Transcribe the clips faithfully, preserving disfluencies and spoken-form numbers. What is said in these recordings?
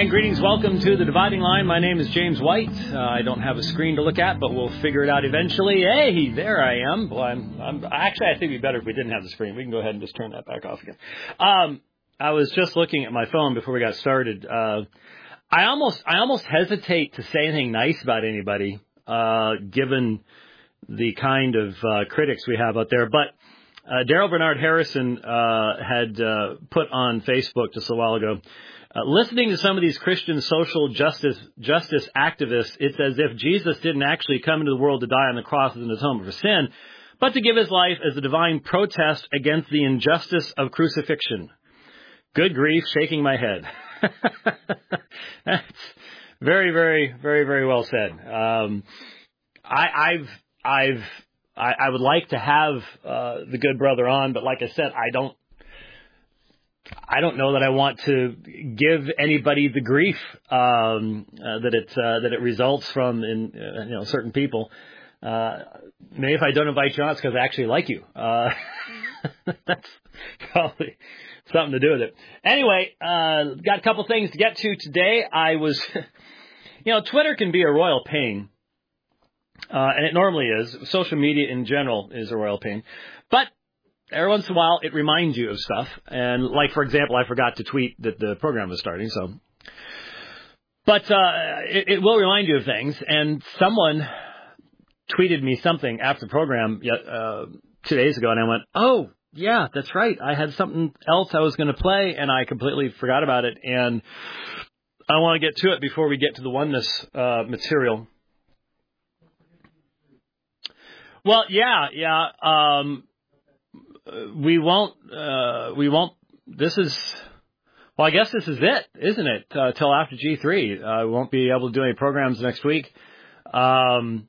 And greetings, welcome to The Dividing Line. My name is James White. Uh, I don't have a screen to look at, but we'll figure it out eventually. Hey, there I am. Well, I'm, I'm, actually, I think it'd be better if we didn't have the screen. We can go ahead and just turn that back off again. Um, I was just looking at my phone before we got started. Uh, I almost I almost hesitate to say anything nice about anybody, uh, given the kind of uh, critics we have out there. But uh, Daryl Bernard Harrison uh, had uh, put on Facebook just a while ago, Uh, listening to some of these Christian social justice justice activists, it's as if Jesus didn't actually come into the world to die on the cross as an atonement for sin, but to give his life as a divine protest against the injustice of crucifixion. Good grief, shaking my head. That's very, very, very, very well said. Um, I, I've, I've, I, I would like to have uh, the good brother on, but like I said, I don't. I don't know that I want to give anybody the grief um, uh, that it uh, that it results from in uh, you know certain people. Uh, maybe if I don't invite you on, it's because I actually like you. Uh, that's probably something to do with it. Anyway, uh, got a couple things to get to today. I was, you know, Twitter can be a royal pain, uh, and it normally is. Social media in general is a royal pain, but every once in a while, it reminds you of stuff. And like, for example, I forgot to tweet that the program was starting. So, but uh, it, it will remind you of things. And someone tweeted me something after the program uh, two days ago, and I went, "Oh, yeah, that's right. I had something else I was going to play, and I completely forgot about it." And I want to get to it before we get to the oneness uh, material. Well, yeah, yeah. Um, We won't, uh, we won't, this is, well, I guess this is it, isn't it, uh, till after G three. Uh, we won't be able to do any programs next week. Um,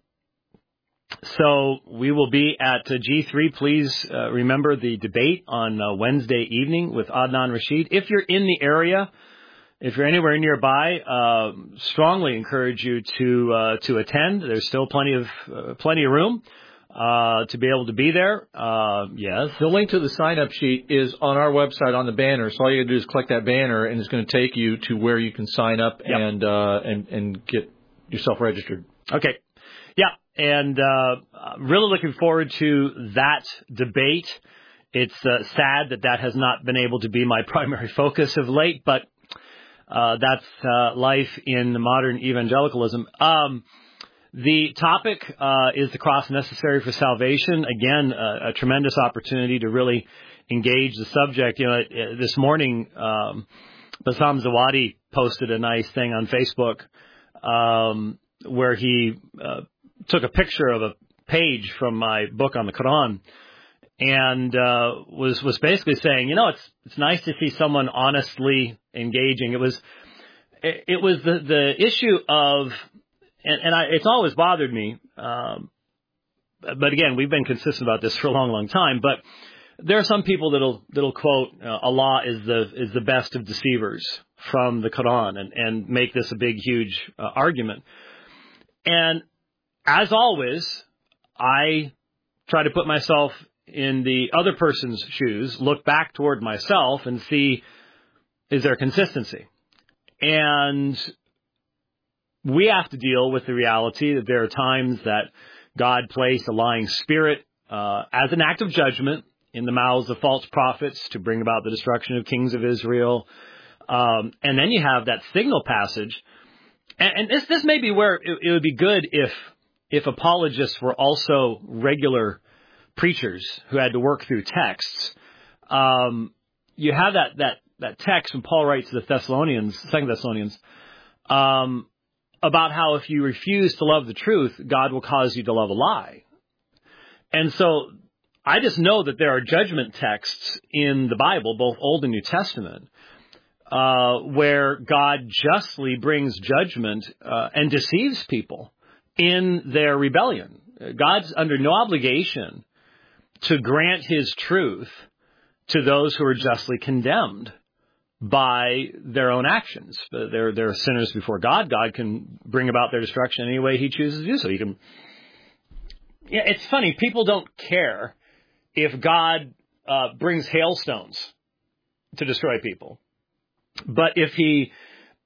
so we will be at uh, G three. Please uh, remember the debate on uh, Wednesday evening with Adnan Rashid. If you're in the area, if you're anywhere nearby, uh, strongly encourage you to, uh, to attend. There's still plenty of, uh, plenty of room. Uh, to be able to be there, uh, yes. The link to the sign-up sheet is on our website on the banner. So all you got to do is click that banner, and it's going to take you to where you can sign up yep. and uh, and and get yourself registered. Okay, yeah, and uh, really looking forward to that debate. It's uh, sad that that has not been able to be my primary focus of late, but uh, that's uh, life in modern evangelicalism. Um, The topic uh, is the cross necessary for salvation. Again, uh, a tremendous opportunity to really engage the subject. You know, it, it, this morning, um, Bassam Zawadi posted a nice thing on Facebook um, where he uh, took a picture of a page from my book on the Quran and uh, was was basically saying, you know, it's it's nice to see someone honestly engaging. It was it, it was the the issue of And, and I, it's always bothered me, um, but again, we've been consistent about this for a long, long time. But there are some people that'll that'll quote uh, Allah is the is the best of deceivers from the Quran, and, and make this a big, huge uh, argument. And as always, I try to put myself in the other person's shoes, look back toward myself, and see, is there consistency? And we have to deal with the reality that there are times that God placed a lying spirit uh, as an act of judgment in the mouths of false prophets to bring about the destruction of kings of Israel. Um, and then you have that signal passage. And, and this this may be where it, it would be good if if apologists were also regular preachers who had to work through texts. Um, you have that, that, that text when Paul writes to the Thessalonians, Second Thessalonians, um, about how if you refuse to love the truth, God will cause you to love a lie. And so I just know that there are judgment texts in the Bible, both Old and New Testament, uh, where God justly brings judgment uh, and deceives people in their rebellion. God's under no obligation to grant his truth to those who are justly condemned by their own actions. They're, they're sinners before God. God can bring about their destruction any way he chooses to do so. He can. Yeah, it's funny. People don't care if God uh, brings hailstones to destroy people. But if he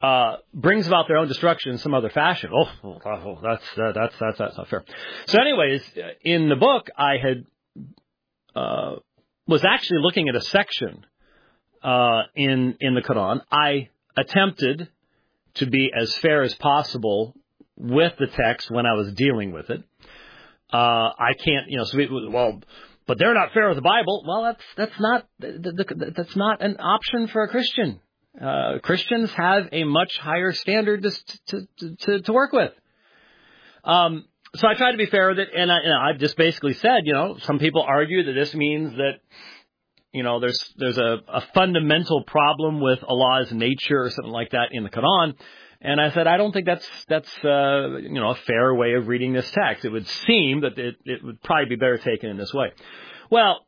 uh, brings about their own destruction in some other fashion. Oh, oh that's, uh, that's, that's, that's not fair. So anyways, in the book, I had, uh, was actually looking at a section, uh, in, in the Quran. I attempted to be as fair as possible with the text when I was dealing with it. Uh, I can't, you know, so we, well, but they're not fair with the Bible. Well, that's, that's not, that's not an option for a Christian. Uh, Christians have a much higher standard to, to, to, to work with. Um, so I tried to be fair with it, and I, you know, I just basically said, you know, some people argue that this means that, you know, there's, there's a, a fundamental problem with Allah's nature or something like that in the Quran. And I said, I don't think that's, that's, uh, you know, a fair way of reading this text. It would seem that it, it would probably be better taken in this way. Well,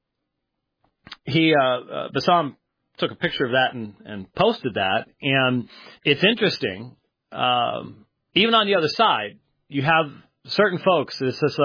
he, uh, uh Bassam took a picture of that and, and posted that. And it's interesting. Um, even on the other side, you have certain folks, this is,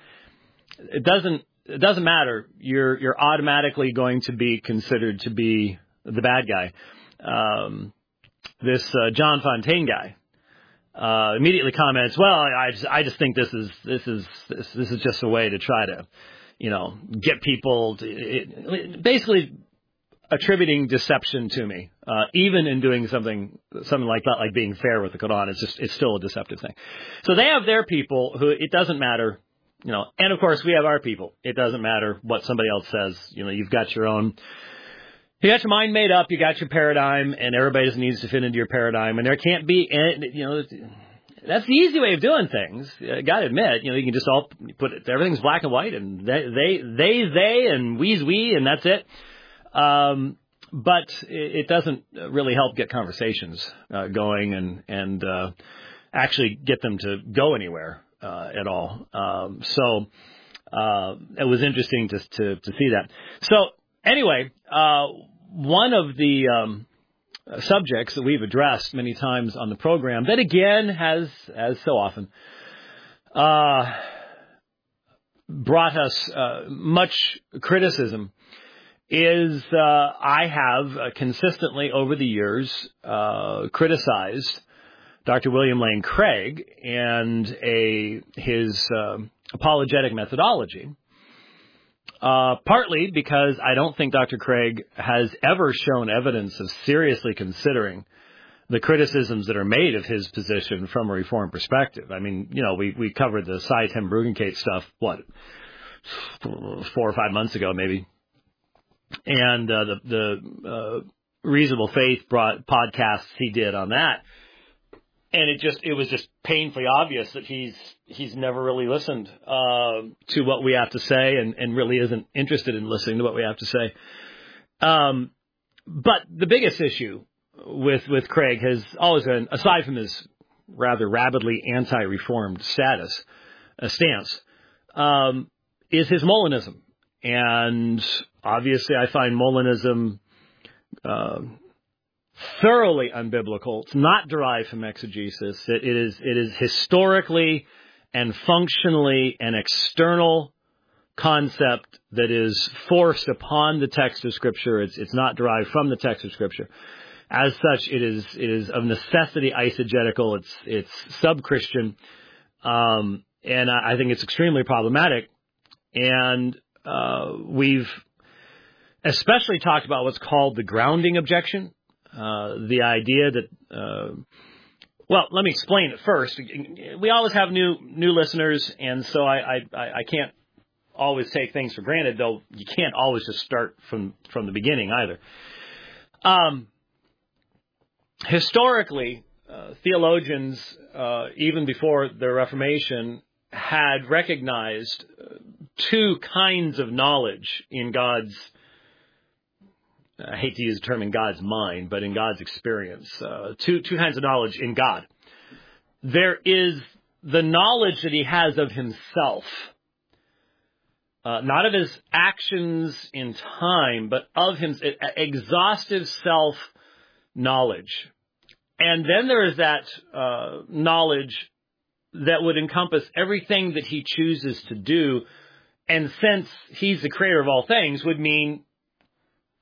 it doesn't, it doesn't matter. You're, you're automatically going to be considered to be the bad guy. Um, This uh, John Fontaine guy uh, immediately comments, "Well, I just, I just think this is this is this, this is just a way to try to, you know, get people to, it, basically attributing deception to me, uh, even in doing something something like that, like being fair with the Quran. It's just it's still a deceptive thing. So they have their people who it doesn't matter, you know, and of course we have our people. It doesn't matter what somebody else says. You know, you've got your own." You got your mind made up, you got your paradigm, and everybody just needs to fit into your paradigm. And there can't be, you know, that's the easy way of doing things. I got to admit, you know, you can just all put it, everything's black and white, and they, they, they, they, and we's we, and that's it. Um, but it doesn't really help get conversations uh, going and and uh, actually get them to go anywhere uh, at all. Um, so uh, it was interesting to to, to see that. So anyway. Uh, One of the um, subjects that we've addressed many times on the program, that again has, as so often, uh, brought us uh, much criticism, is uh, I have uh, consistently over the years uh, criticized Doctor William Lane Craig and a his uh, apologetic methodology. Uh, partly because I don't think Doctor Craig has ever shown evidence of seriously considering the criticisms that are made of his position from a Reform perspective. I mean, you know, we, we covered the Cy Ten Bruggencate stuff, what, four or five months ago maybe. And uh, the, the uh, Reasonable Faith brought podcasts he did on that. And it just, it was just painfully obvious that he's, he's never really listened, uh, to what we have to say and, and really isn't interested in listening to what we have to say. Um, but the biggest issue with, with Craig has always been, aside from his rather rabidly anti-reformed status, uh, stance, um, is his Molinism. And obviously I find Molinism, uh, thoroughly unbiblical. It's not derived from exegesis. It, it is it is historically and functionally an external concept that is forced upon the text of Scripture. It's it's not derived from the text of Scripture. As such, it is it is of necessity eisegetical. It's it's sub-Christian, um, and I, I think it's extremely problematic. And uh, we've especially talked about what's called the grounding objection. Uh, the idea that, uh, well, let me explain it first. We always have new new listeners, and so I, I, I can't always take things for granted, though you can't always just start from, from the beginning either. Um, historically, uh, theologians, uh, even before the Reformation, had recognized two kinds of knowledge in God's I hate to use the term in God's mind, but in God's experience. Uh, two two kinds of knowledge in God. There is the knowledge that he has of himself, uh, not of his actions in time, but of him, exhaustive self-knowledge. And then there is that uh, knowledge that would encompass everything that he chooses to do, and since he's the creator of all things, would mean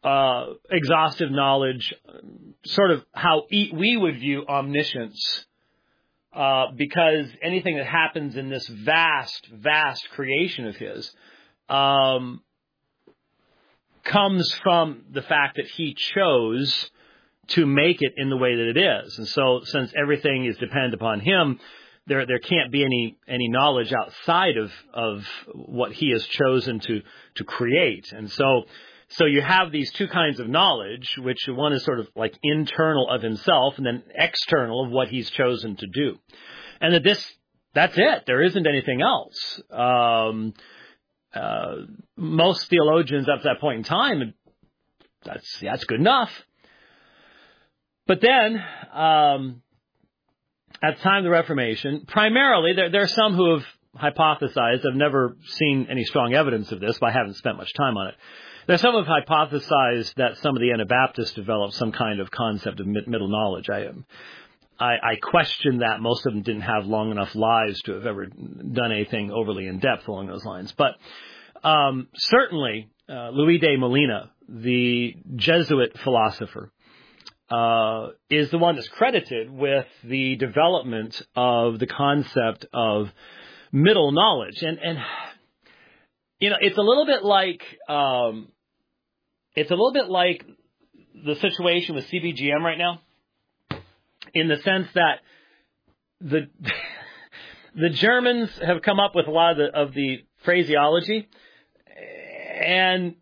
uh, exhaustive knowledge, sort of how we would view omniscience, uh, because anything that happens in this vast, vast creation of his um, comes from the fact that he chose to make it in the way that it is. And so since everything is dependent upon him, there there can't be any any knowledge outside of, of what he has chosen to, to create. And so so you have these two kinds of knowledge, which one is sort of like internal of himself and then external of what he's chosen to do. And that this, that's it. There isn't anything else. Um, uh, most theologians up to that point in time, that's, that's good enough. But then, um, at the time of the Reformation, primarily, there, there are some who have hypothesized, I've never seen any strong evidence of this, but I haven't spent much time on it. There's some who have hypothesized that some of the Anabaptists developed some kind of concept of middle knowledge. I, I, I question that. Most of them didn't have long enough lives to have ever done anything overly in depth along those lines. But um, certainly, uh, Luis de Molina, the Jesuit philosopher, uh, is the one that's credited with the development of the concept of middle knowledge. And, and you know, it's a little bit like, um, it's a little bit like the situation with C B G M right now, in the sense that the the Germans have come up with a lot of the, of the phraseology, and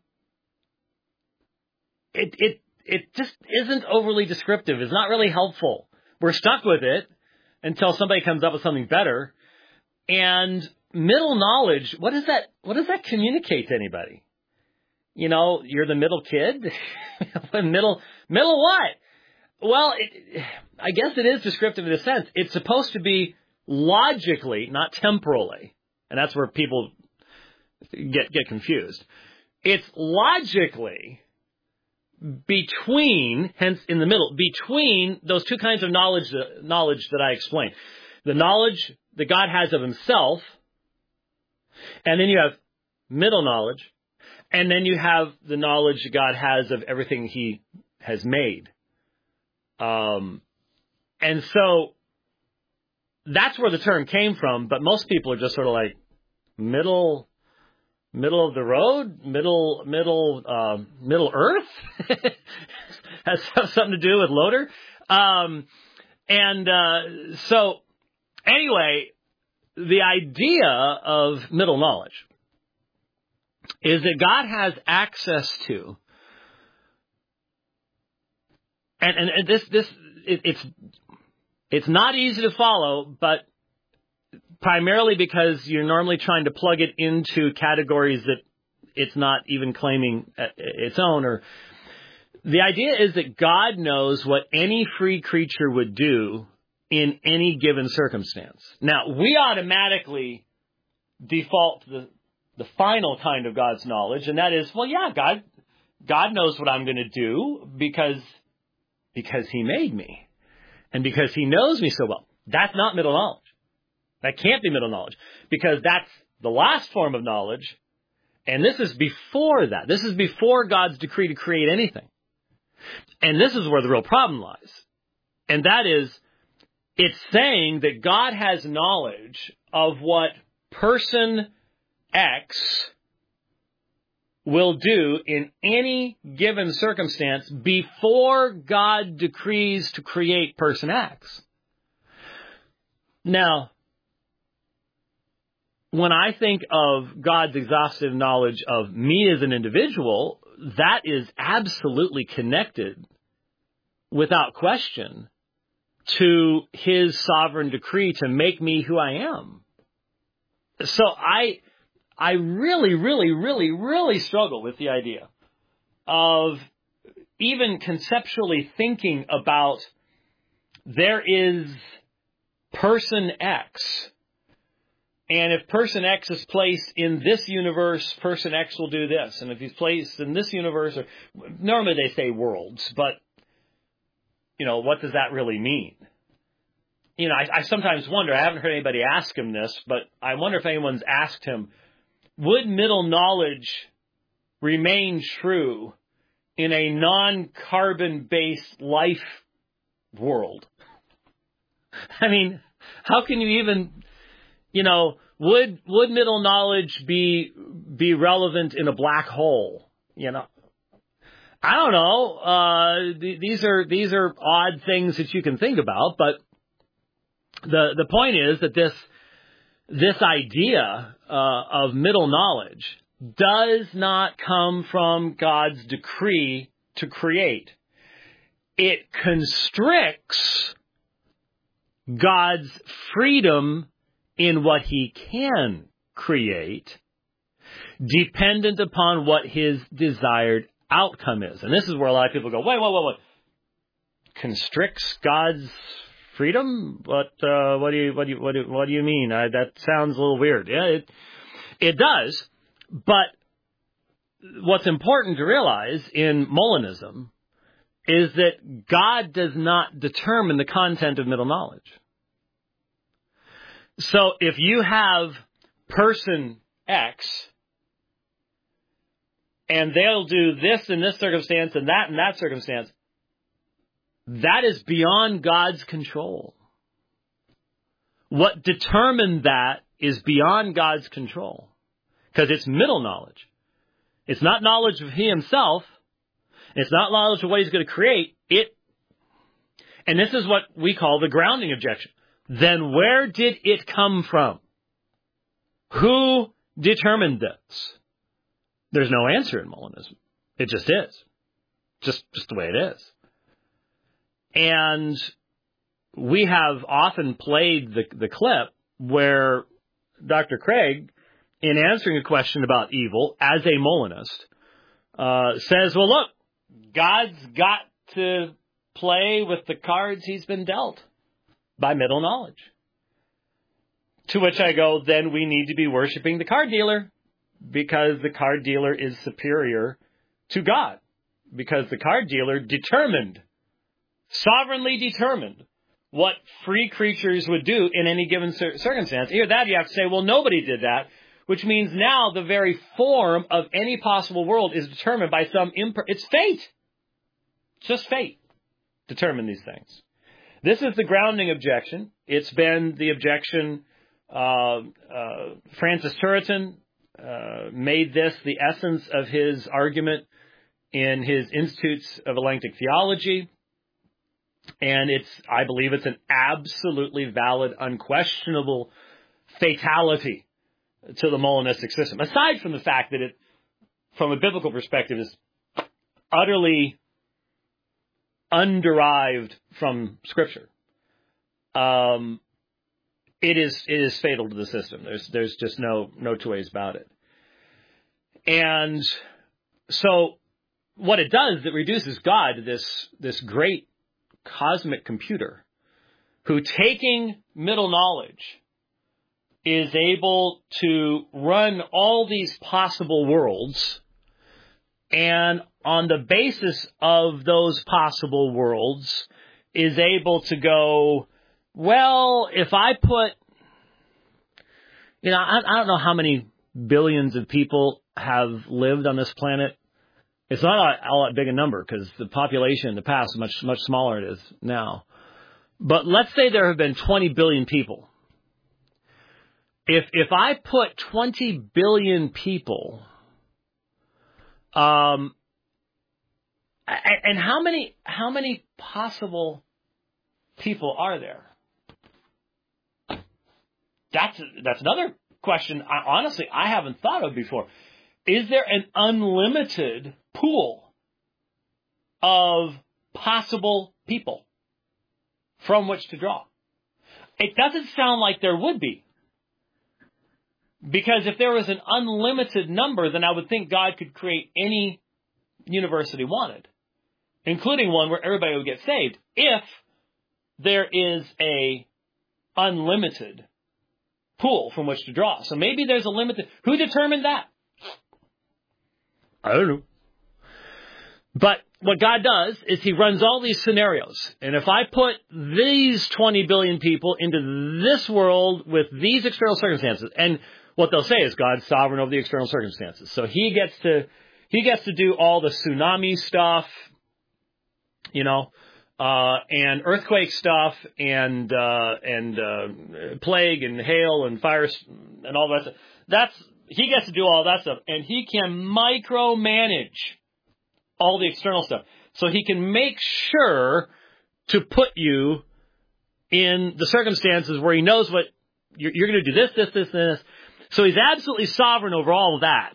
it it it just isn't overly descriptive. It's not really helpful. We're stuck with it until somebody comes up with something better. And middle knowledge, what does that what does that communicate to anybody? You know, you're the middle kid? middle middle what? Well, it, I guess it is descriptive in a sense. It's supposed to be logically, not temporally. And that's where people get get confused. It's logically between, hence in the middle, between those two kinds of knowledge, knowledge that I explained. The knowledge that God has of himself, and then you have middle knowledge, and then you have the knowledge that God has of everything he has made. Um, and so that's where the term came from, but most people are just sort of like middle, middle of the road, middle, middle, uh, middle earth. Has something to do with Loader. Um, and, uh, so anyway, the idea of middle knowledge is that God has access to, and, and, and this, this, it, it's, it's not easy to follow, but primarily because you're normally trying to plug it into categories that it's not even claiming its own. Or the idea is that God knows what any free creature would do in any given circumstance. Now, we automatically default to the, the final kind of God's knowledge, and that is, well, yeah, God, God knows what I'm going to do because, because he made me and because he knows me so well. That's not middle knowledge. That can't be middle knowledge, because that's the last form of knowledge, and this is before that. This is before God's decree to create anything. And this is where the real problem lies. And that is, it's saying that God has knowledge of what person X will do in any given circumstance before God decrees to create person X. Now, when I think of God's exhaustive knowledge of me as an individual, that is absolutely connected, without question, to his sovereign decree to make me who I am. So I, I really, really, really, really struggle with the idea of even conceptually thinking about there is person X, and if person X is placed in this universe, person X will do this. And if he's placed in this universe, or normally they say worlds, but, you know, what does that really mean? You know, I, I sometimes wonder, I haven't heard anybody ask him this, but I wonder if anyone's asked him, would middle knowledge remain true in a non-carbon-based life world. I mean, how can you even, you know, would would middle knowledge be be relevant in a black hole? You know, I don't know. Uh, th- these are these are odd things that you can think about, but the the point is that this this idea uh, of middle knowledge does not come from God's decree to create. It constricts God's freedom in what he can create, dependent upon what his desired outcome is. And this is where a lot of people go, wait, wait, wait, wait. Constricts God's freedom? What, uh, what do you, what do you, what do, what do you mean? I, that sounds a little weird. Yeah, it, it does. But what's important to realize in Molinism is that God does not determine the content of middle knowledge. So if you have person X, and they'll do this in this circumstance and that in that circumstance, that is beyond God's control. What determined that is beyond God's control, because it's middle knowledge. It's not knowledge of he himself. It's not knowledge of what he's going to create. It, and this is what we call the grounding objection. Then where did it come from? Who determined this? There's no answer in Molinism. It just is. Just, just the way it is. And we have often played the, the clip where Doctor Craig, in answering a question about evil as a Molinist, uh, says, well, look, God's got to play with the cards he's been dealt by middle knowledge. To which I go, then we need to be worshiping the card dealer, because the card dealer is superior to God, because the card dealer determined, sovereignly determined, what free creatures would do in any given circumstance. Either that, you have to say, well, nobody did that, which means now the very form of any possible world is determined by some imper- it's fate. It's just fate. Determine these things. This is the grounding objection. It's been the objection. Uh, uh, Francis Turretin uh, made this the essence of his argument in his Institutes of Elenctic Theology. And it's, I believe it's an absolutely valid, unquestionable fatality to the Molinistic system. Aside from the fact that it, from a biblical perspective, is utterly underived from Scripture. Um, it is it is fatal to the system. There's there's just no no two ways about it. And so, what it does, it reduces God to this this great cosmic computer, who, taking middle knowledge, is able to run all these possible worlds, and on the basis of those possible worlds is able to go, well, if I put, you know, I, I don't know how many billions of people have lived on this planet. It's not all that big a number, because the population in the past is much, much smaller than it is now. But let's say there have been twenty billion people. If if I put twenty billion people, um, and how many how many possible people are there? That's that's another question. I, honestly, I haven't thought of before. Is there an unlimited pool of possible people from which to draw? It doesn't sound like there would be. Because if there was an unlimited number, then I would think God could create any universe that he wanted, including one where everybody would get saved, if there is a unlimited pool from which to draw. So maybe there's a limited... Who determined that? I don't know. But what God does is he runs all these scenarios. And if I put these twenty billion people into this world with these external circumstances, and what they'll say is God's sovereign over the external circumstances. So he gets to he gets to do all the tsunami stuff, you know, uh, and earthquake stuff, and uh, and uh, plague and hail and fires and all that stuff. That's he gets to do all that stuff, and he can micromanage all the external stuff, so he can make sure to put you in the circumstances where he knows what you're, you're going to do. This, this, this, this. So he's absolutely sovereign over all of that.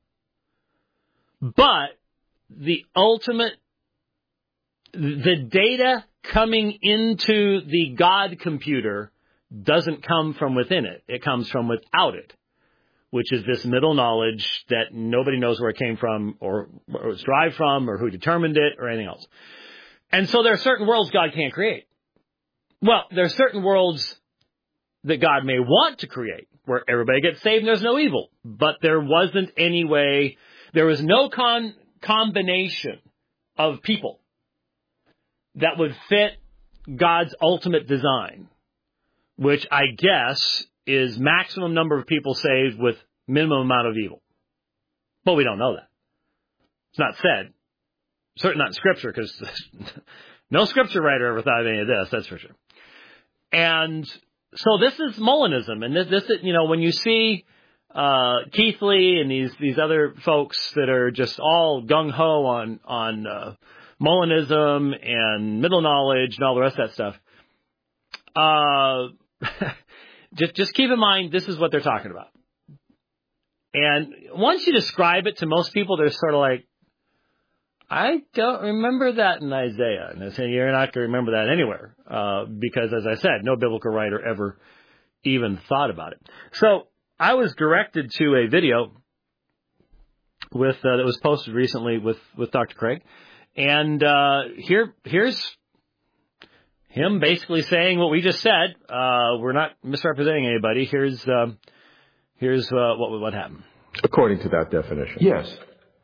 But the ultimate, the data coming into the God computer doesn't come from within it. It comes from without it, which is this middle knowledge that nobody knows where it came from or where it was derived from or who determined it or anything else. And so there are certain worlds God can't create. Well, there are certain worlds that God may want to create where everybody gets saved and there's no evil. But there wasn't any way, there was no con- combination of people that would fit God's ultimate design, which I guess is maximum number of people saved with minimum amount of evil. But we don't know that. It's not said. Certainly not in Scripture, because no Scripture writer ever thought of any of this, that's for sure. And so this is Molinism, and this, this you know, when you see uh, Keith Lee and these these other folks that are just all gung-ho on, on uh, Molinism and middle knowledge and all the rest of that stuff, uh, just, just keep in mind this is what they're talking about. And once you describe it to most people, they're sort of like, I don't remember that in Isaiah. And I say, you're not going to remember that anywhere. Uh, because, as I said, no biblical writer ever even thought about it. So I was directed to a video with uh, that was posted recently with, with Doctor Craig. And uh, here here's him basically saying what we just said. Uh, we're not misrepresenting anybody. Here's, um, here's uh, what, what happened. According to that definition. Yes.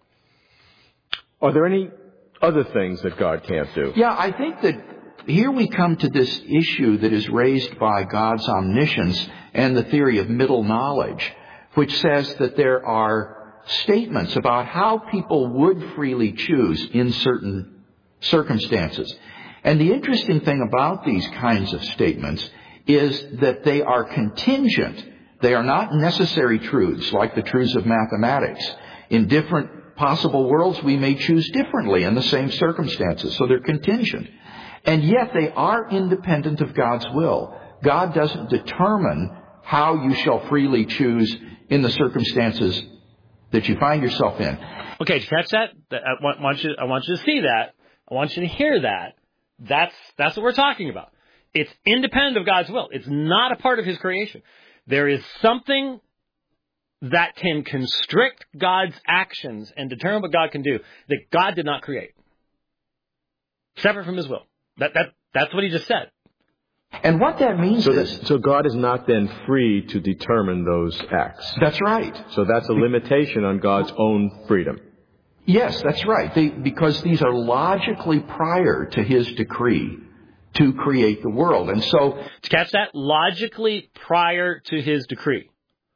Are there any other things that God can't do? Yeah, I think that here we come to this issue that is raised by God's omniscience and the theory of middle knowledge, which says that there are statements about how people would freely choose in certain circumstances. And the interesting thing about these kinds of statements is that they are contingent. They are not necessary truths like the truths of mathematics. In different possible worlds, we may choose differently in the same circumstances, so they're contingent. And yet they are independent of God's will. God doesn't determine how you shall freely choose in the circumstances that you find yourself in. Okay, did you catch that? I want you, I want you to see that. I want you to hear that. That's, that's what we're talking about. It's independent of God's will. It's not a part of His creation. There is something that can constrict God's actions and determine what God can do that God did not create. Separate from His will. That, that, that's what He just said. And what that means so is... That, so God is not then free to determine those acts. That's right. So that's a limitation on God's own freedom. Yes, that's right. They, because these are logically prior to His decree to create the world. And so... To catch that? Logically prior to His decree.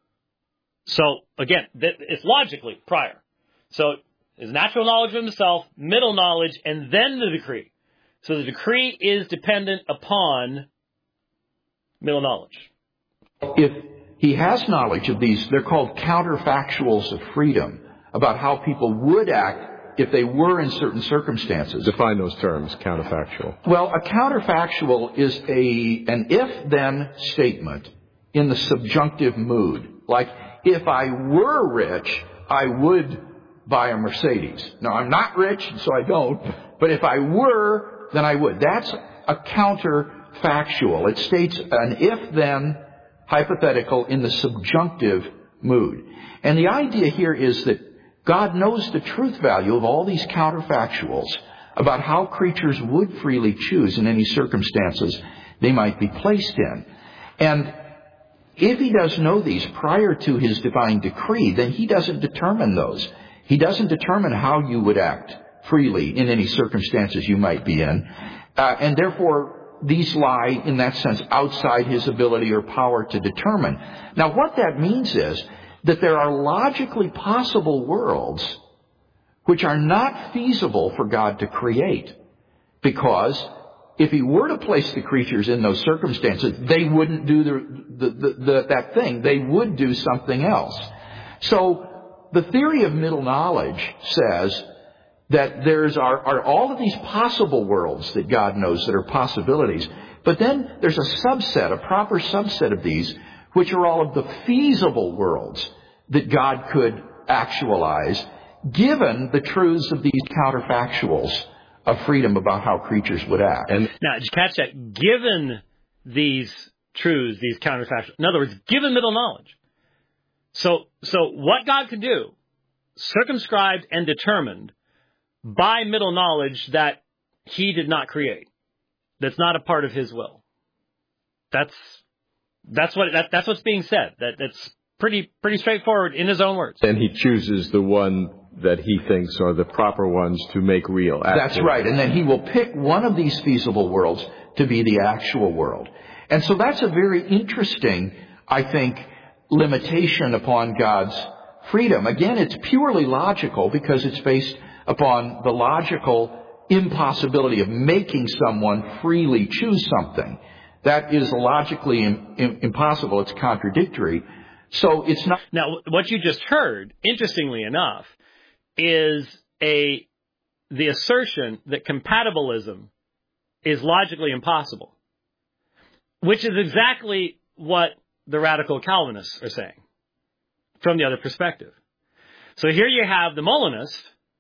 So, again, it's logically prior. So, His natural knowledge of Himself, middle knowledge, and then the decree. So the decree is dependent upon middle knowledge. If He has knowledge of these, they're called counterfactuals of freedom, about how people would act if they were in certain circumstances. Define those terms, counterfactual. Well, a counterfactual is a an if-then statement in the subjunctive mood. Like, if I were rich, I would buy a Mercedes. Now, I'm not rich, so I don't. But if I were, then I would. That's a counterfactual. It states an if-then hypothetical in the subjunctive mood. And the idea here is that God knows the truth value of all these counterfactuals about how creatures would freely choose in any circumstances they might be placed in. And if He does know these prior to His divine decree, then He doesn't determine those. He doesn't determine how you would act freely in any circumstances you might be in. Uh, and therefore, these lie, in that sense, outside His ability or power to determine. Now, what that means is that there are logically possible worlds which are not feasible for God to create. Because if he were to place the creatures in those circumstances, they wouldn't do the, the, the, the, that thing. They would do something else. So the theory of middle knowledge says that there's are, are all of these possible worlds that God knows that are possibilities. But then there's a subset, a proper subset of these, which are all of the feasible worlds that God could actualize, given the truths of these counterfactuals of freedom about how creatures would act. And now, did you catch that? Given these truths, these counterfactuals, in other words, given middle knowledge. So, so what God could do, circumscribed and determined by middle knowledge that he did not create. That's not a part of his will. That's that's what that, that's what's being said. That that's pretty pretty straightforward in his own words. And he chooses the one that he thinks are the proper ones to make real. Actual. That's right. And then he will pick one of these feasible worlds to be the actual world. And so that's a very interesting, I think, limitation upon God's freedom. Again, it's purely logical because it's based upon the logical impossibility of making someone freely choose something. That is logically im- im- impossible. It's contradictory. So it's not. Now, what you just heard, interestingly enough, is a the assertion that compatibilism is logically impossible, which is exactly what the radical Calvinists are saying from the other perspective. So here you have the Molinist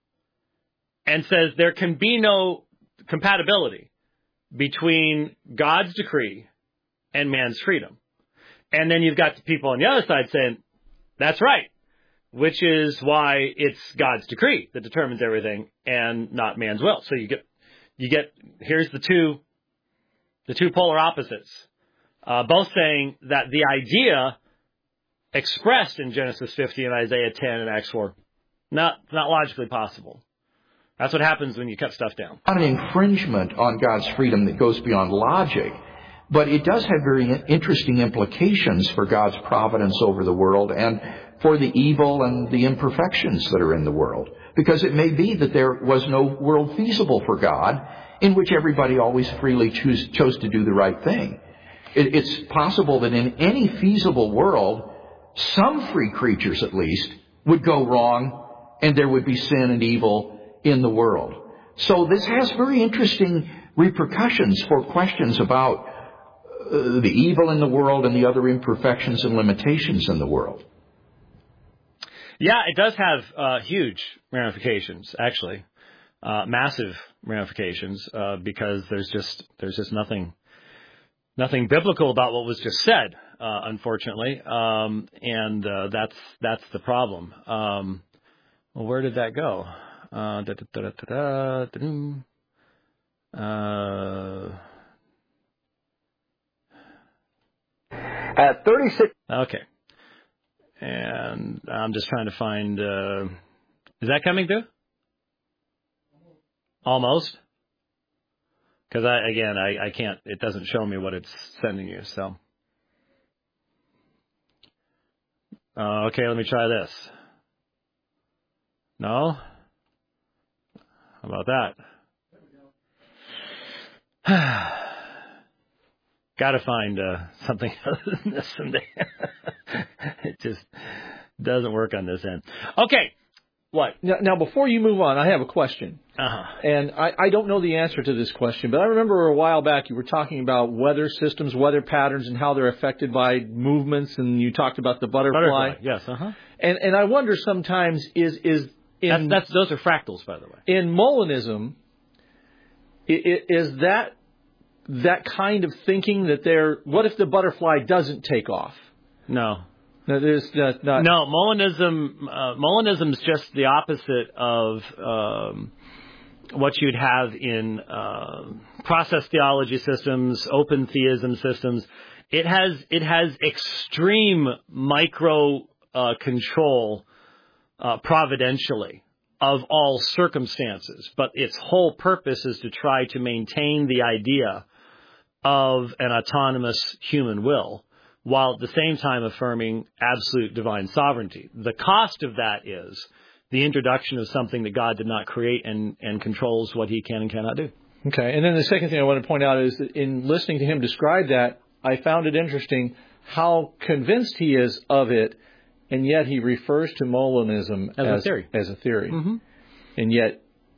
and says there can be no compatibility between God's decree and man's freedom. And then you've got the people on the other side saying, that's right, which is why it's God's decree that determines everything and not man's will. So you get, you get, here's the two, the two polar opposites. Uh, both saying that the idea expressed in Genesis fifty and Isaiah ten and Acts four, not not logically possible. That's what happens when you cut stuff down. Not an infringement on God's freedom that goes beyond logic, but it does have very interesting implications for God's providence over the world and for the evil and the imperfections that are in the world. Because it may be that there was no world feasible for God in which everybody always freely choose, chose to do the right thing. It's possible that in any feasible world, some free creatures at least would go wrong and there would be sin and evil in the world. So this has very interesting repercussions for questions about uh, the evil in the world and the other imperfections and limitations in the world. Yeah, it does have uh, huge ramifications, actually, uh, massive ramifications, uh, because there's just there's just nothing. Nothing biblical about what was just said, uh, unfortunately, um, and uh, that's that's the problem. Um, well, where did that go? Uh, da, da, da, da, da, da, uh, At thirty-six. Okay, and I'm just trying to find. Uh, is that coming through? Almost. Because, I, again, I, I can't, it doesn't show me what it's sending you, so. Uh, okay, let me try this. No? How about that? Got to find uh, something other than this someday. It just doesn't work on this end. Okay. What? Now, now, before you move on, I have a question. Uh-huh. And I, I don't know the answer to this question, but I remember a while back you were talking about weather systems, weather patterns, and how they're affected by movements, and you talked about the butterfly. Butterfly, yes, uh-huh. And and I wonder sometimes, is... is in, that's, that's Those are fractals, by the way. In Molinism, is that that kind of thinking that they're... What if the butterfly doesn't take off? No. No, there's not, not no, Molinism. Uh, Molinism is just the opposite of um, what you'd have in uh, process theology systems, open theism systems. It has it has extreme micro uh, control uh, providentially of all circumstances, but its whole purpose is to try to maintain the idea of an autonomous human will, while at the same time affirming absolute divine sovereignty. The cost of that is the introduction of something that God did not create and, and controls what he can and cannot do. Okay. And then the second thing I want to point out is that in listening to him describe that, I found it interesting how convinced he is of it, and yet he refers to Molinism as, as a theory. As a theory. Mm-hmm. And yet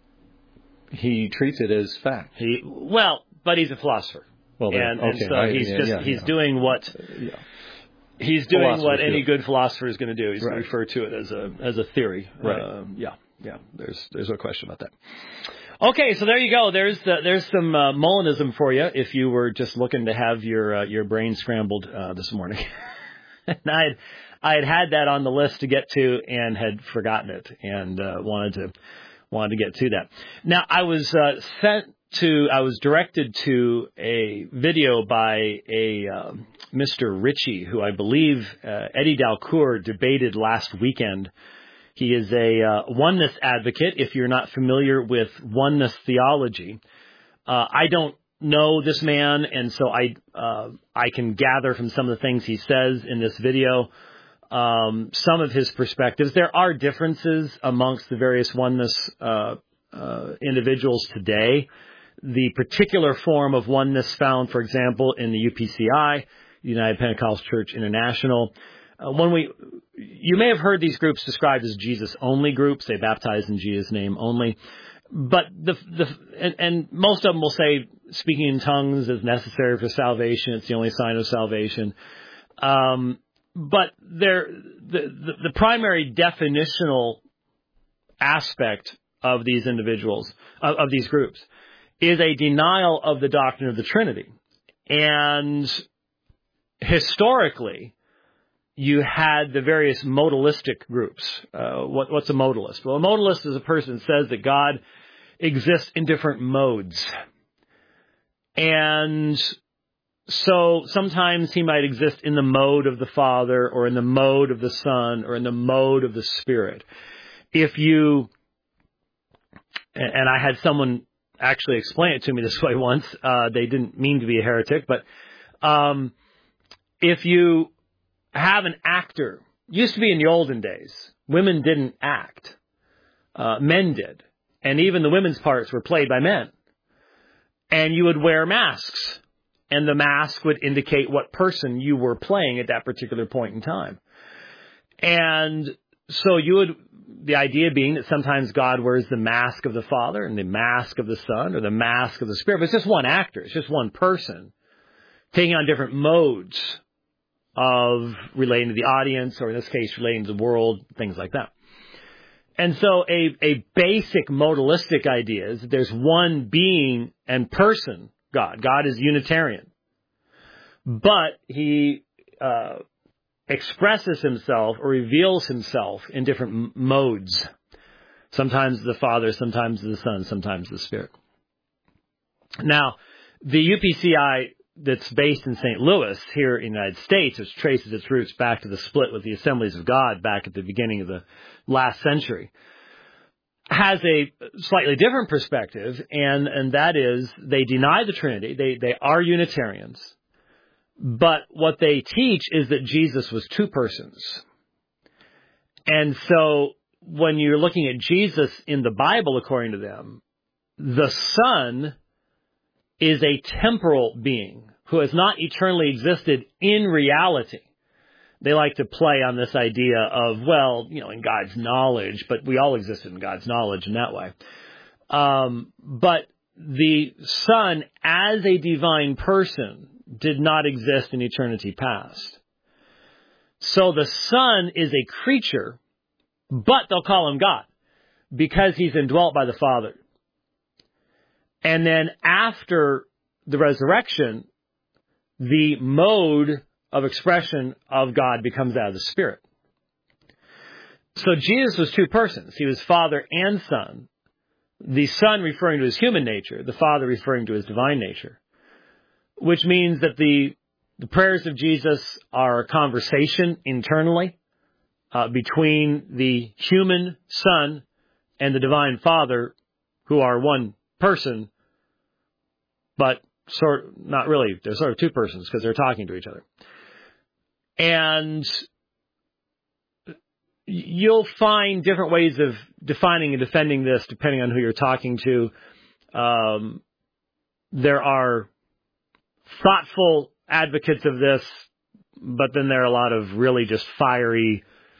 he treats it as fact. He Well, but he's a philosopher. Well, and, okay. and so I, he's yeah, just yeah, he's yeah. doing what Yeah. he's doing what do. any good philosopher is going to do. He's Right. going to refer to it as a as a theory. Right. Um, yeah. Yeah. There's there's no question about that. Okay, so there you go. There's the, there's some uh, Molinism for you if you were just looking to have your uh, your brain scrambled uh, this morning. And I had I had had that on the list to get to and had forgotten it and uh, wanted to wanted to get to that. Now I was uh, sent to I was directed to a video by a uh, Mister Ritchie, who I believe uh, Eddie Dalcour debated last weekend. He is a uh, oneness advocate, if you're not familiar with oneness theology. Uh, I don't know this man, and so I uh, I can gather from some of the things he says in this video um, some of his perspectives. There are differences amongst the various oneness uh, uh, individuals today. The particular form of oneness found, for example, in the U P C I, United Pentecostal Church International. Uh, when we, you may have heard these groups described as Jesus-only groups. They baptize in Jesus' name only. But the the and, and most of them will say speaking in tongues is necessary for salvation. It's the only sign of salvation. Um, but they're, the, the the primary definitional aspect of these individuals of, of these groups is a denial of the doctrine of the Trinity. And historically, you had the various modalistic groups. Uh, what, what's a modalist? Well, a modalist is a person that says that God exists in different modes. And so sometimes he might exist in the mode of the Father or in the mode of the Son or in the mode of the Spirit. If you, and I had someone actually explain it to me this way once. Uh, they didn't mean to be a heretic, but um, if you have an actor, used to be in the olden days, women didn't act. Uh, men did. And even the women's parts were played by men. And you would wear masks. And the mask would indicate what person you were playing at that particular point in time. And so you would, the idea being that sometimes God wears the mask of the Father and the mask of the Son or the mask of the Spirit. But it's just one actor. It's just one person taking on different modes of relating to the audience, or in this case, relating to the world, things like that. And so a, a basic modalistic idea is that there's one being and person, God. God is Unitarian. But he uh, expresses himself or reveals himself in different m- modes. Sometimes the Father, sometimes the Son, sometimes the Spirit. Now, the U P C I that's based in Saint Louis here in the United States, which traces its roots back to the split with the Assemblies of God back at the beginning of the last century, has a slightly different perspective, and, and that is they deny the Trinity. They, they are Unitarians. But what they teach is that Jesus was two persons. And so when you're looking at Jesus in the Bible, according to them, the Son is a temporal being who has not eternally existed in reality. They like to play on this idea of, well, you know, in God's knowledge, but we all existed in God's knowledge in that way. Um, but the Son, as a divine person, did not exist in eternity past. So the Son is a creature, but they'll call him God because he's indwelt by the Father. And then after the resurrection, the mode of expression of God becomes out of the Spirit. So Jesus was two persons. He was Father and Son. The Son referring to his human nature, the Father referring to his divine nature. Which means that the, the prayers of Jesus are a conversation internally uh, between the human Son and the divine Father, who are one person, but sort not really. They're sort of two persons because they're talking to each other. And you'll find different ways of defining and defending this depending on who you're talking to. Um, there are thoughtful advocates of this, but then there are a lot of really just fiery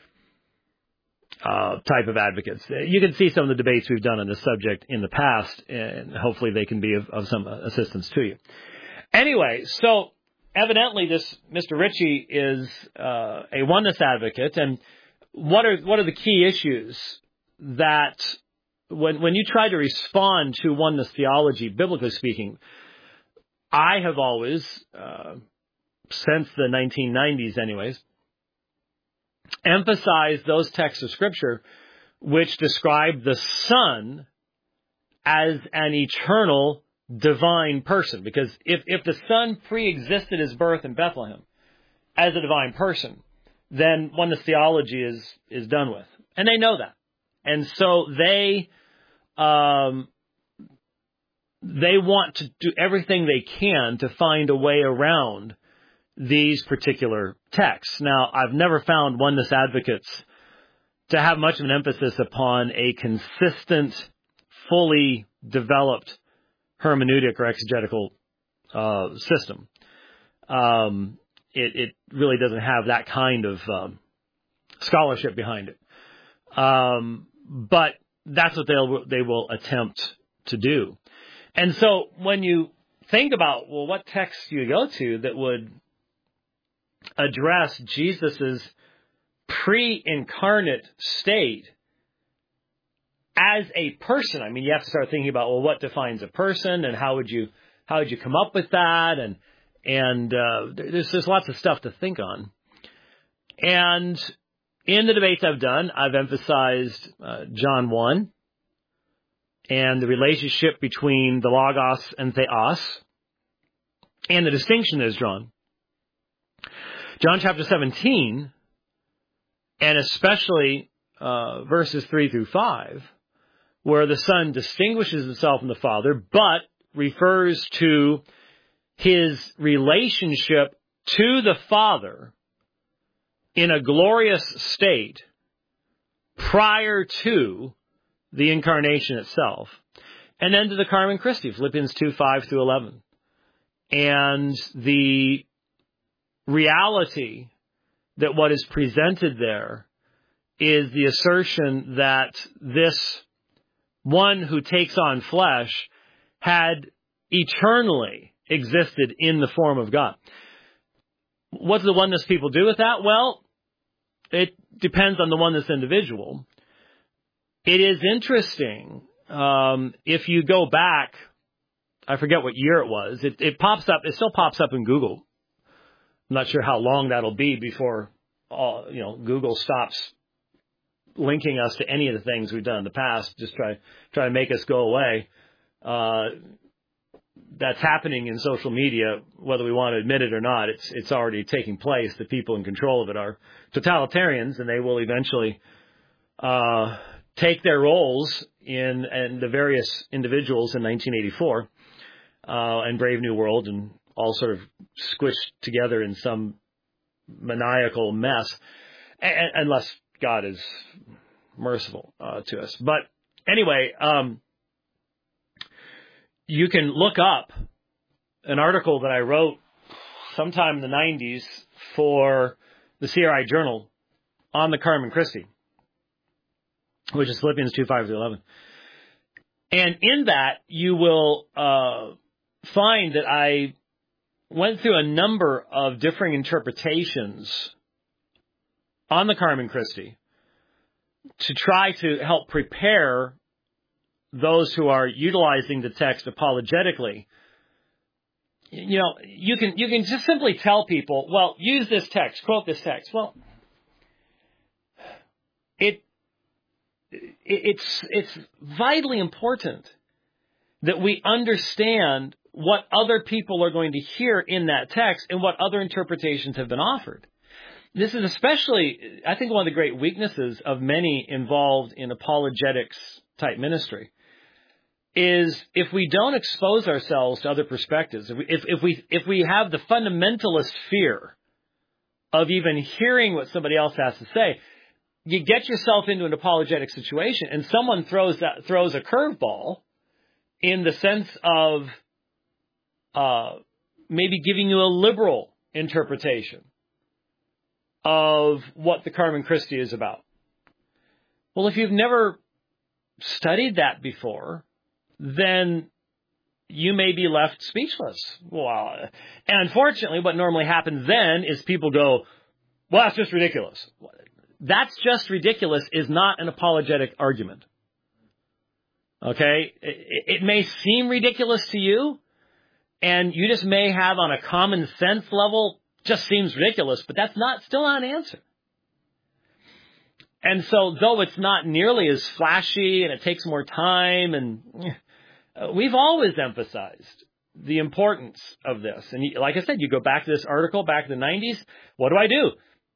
uh, type of advocates. You can see some of the debates we've done on this subject in the past, and hopefully they can be of, of some assistance to you. Anyway, so evidently this Mister Ritchie is uh, a oneness advocate, and what are what are the key issues that when when you try to respond to oneness theology, biblically speaking, I have always, uh, since the nineteen nineties anyways, emphasized those texts of Scripture which describe the Son as an eternal divine person. Because if, if the Son pre-existed his birth in Bethlehem as a divine person, then oneness theology is, is done with. And they know that. And so they... Um, They want to do everything they can to find a way around these particular texts. Now, I've never found oneness advocates to have much of an emphasis upon a consistent, fully developed hermeneutic or exegetical uh, system. Um, it, it really doesn't have that kind of um, scholarship behind it. Um, but that's what they'll they will attempt to do. And so when you think about, well, what text do you go to that would address Jesus's pre-incarnate state as a person? I mean, you have to start thinking about, well, what defines a person, and how would you how would you come up with that? And and uh, there's there's lots of stuff to think on. And in the debates I've done, I've emphasized uh, John one. And the relationship between the Logos and Theos, and the distinction that is drawn. John chapter seventeen, and especially uh, verses three through five, where the Son distinguishes himself from the Father, but refers to his relationship to the Father in a glorious state prior to the incarnation itself, and then to the Carmen Christi, Philippians two, five through eleven. And the reality that what is presented there is the assertion that this one who takes on flesh had eternally existed in the form of God. What do the oneness people do with that? Well, it depends on the oneness individual. It is interesting, um, if you go back, I forget what year it was, it, it pops up, it still pops up in Google. I'm not sure how long that'll be before, all, you know, Google stops linking us to any of the things we've done in the past, just try, try to make us go away. Uh, that's happening in social media, whether we want to admit it or not. It's, it's already taking place. The people in control of it are totalitarians, and they will eventually, uh, take their roles in and the various individuals in nineteen eighty-four uh, and Brave New World, and all sort of squished together in some maniacal mess, a- unless God is merciful uh, to us. But anyway, um, you can look up an article that I wrote sometime in the nineties for the C R I Journal on the Carmen Christi, which is Philippians two, five through eleven. And in that, you will uh, find that I went through a number of differing interpretations on the Carmen Christi to try to help prepare those who are utilizing the text apologetically. You know, you can you can just simply tell people, well, use this text, quote this text. Well, it it's it's vitally important that we understand what other people are going to hear in that text and what other interpretations have been offered. This is especially, I think, one of the great weaknesses of many involved in apologetics type ministry is if we don't expose ourselves to other perspectives, if we, if, if we if we have the fundamentalist fear of even hearing what somebody else has to say, you get yourself into an apologetic situation, and someone throws that throws a curveball in the sense of uh, maybe giving you a liberal interpretation of what the Carmen Christi is about. Well, if you've never studied that before, then you may be left speechless. Well, and unfortunately, what normally happens then is people go, well, that's just ridiculous. That's just ridiculous is not an apologetic argument. Okay? It, it may seem ridiculous to you, and you just may have on a common sense level, just seems ridiculous, but that's not still not an answer. And so, though it's not nearly as flashy and it takes more time, and uh, we've always emphasized the importance of this. And you, like I said, you go back to this article back in the nineties, what do I do?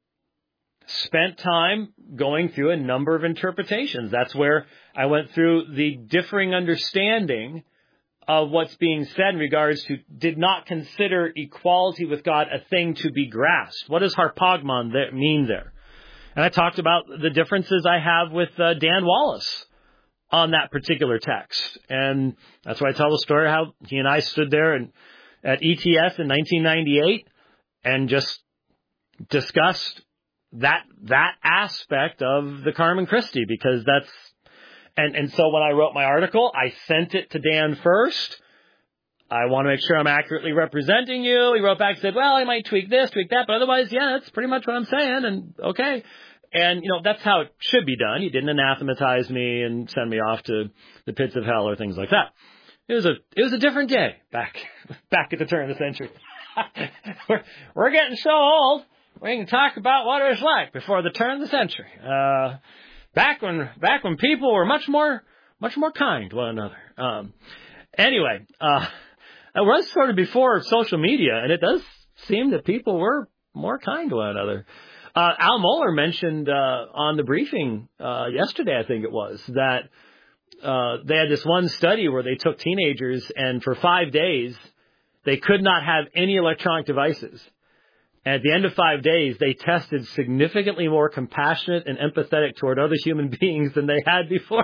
Spent time going through a number of interpretations. That's where I went through the differing understanding of what's being said in regards to did not consider equality with God a thing to be grasped. What does harpagmon there mean there? And I talked about the differences I have with uh, Dan Wallace on that particular text. And that's why I tell the story how he and I stood there and, at E T S in nineteen ninety-eight and just discussed that that aspect of the Carmen Christi, because that's and and so when I wrote my article, I sent it to Dan first. I want to make sure I'm accurately representing you. He wrote back and said, well, I might tweak this, tweak that, but otherwise, yeah, that's pretty much what I'm saying, and okay. And, you know, that's how it should be done. He didn't anathematize me and send me off to the pits of hell or things like that. It was a it was a different day back back at the turn of the century. we're, we're getting so old, we can talk about what it was like before the turn of the century. Uh, back when back when people were much more much more kind to one another. Um, anyway, uh, it was sort of before social media, and it does seem that people were more kind to one another. Uh, Al Mohler mentioned uh, on the briefing uh, yesterday, I think it was, that uh, they had this one study where they took teenagers, and for five days, they could not have any electronic devices. And at the end of five days, they tested significantly more compassionate and empathetic toward other human beings than they had before.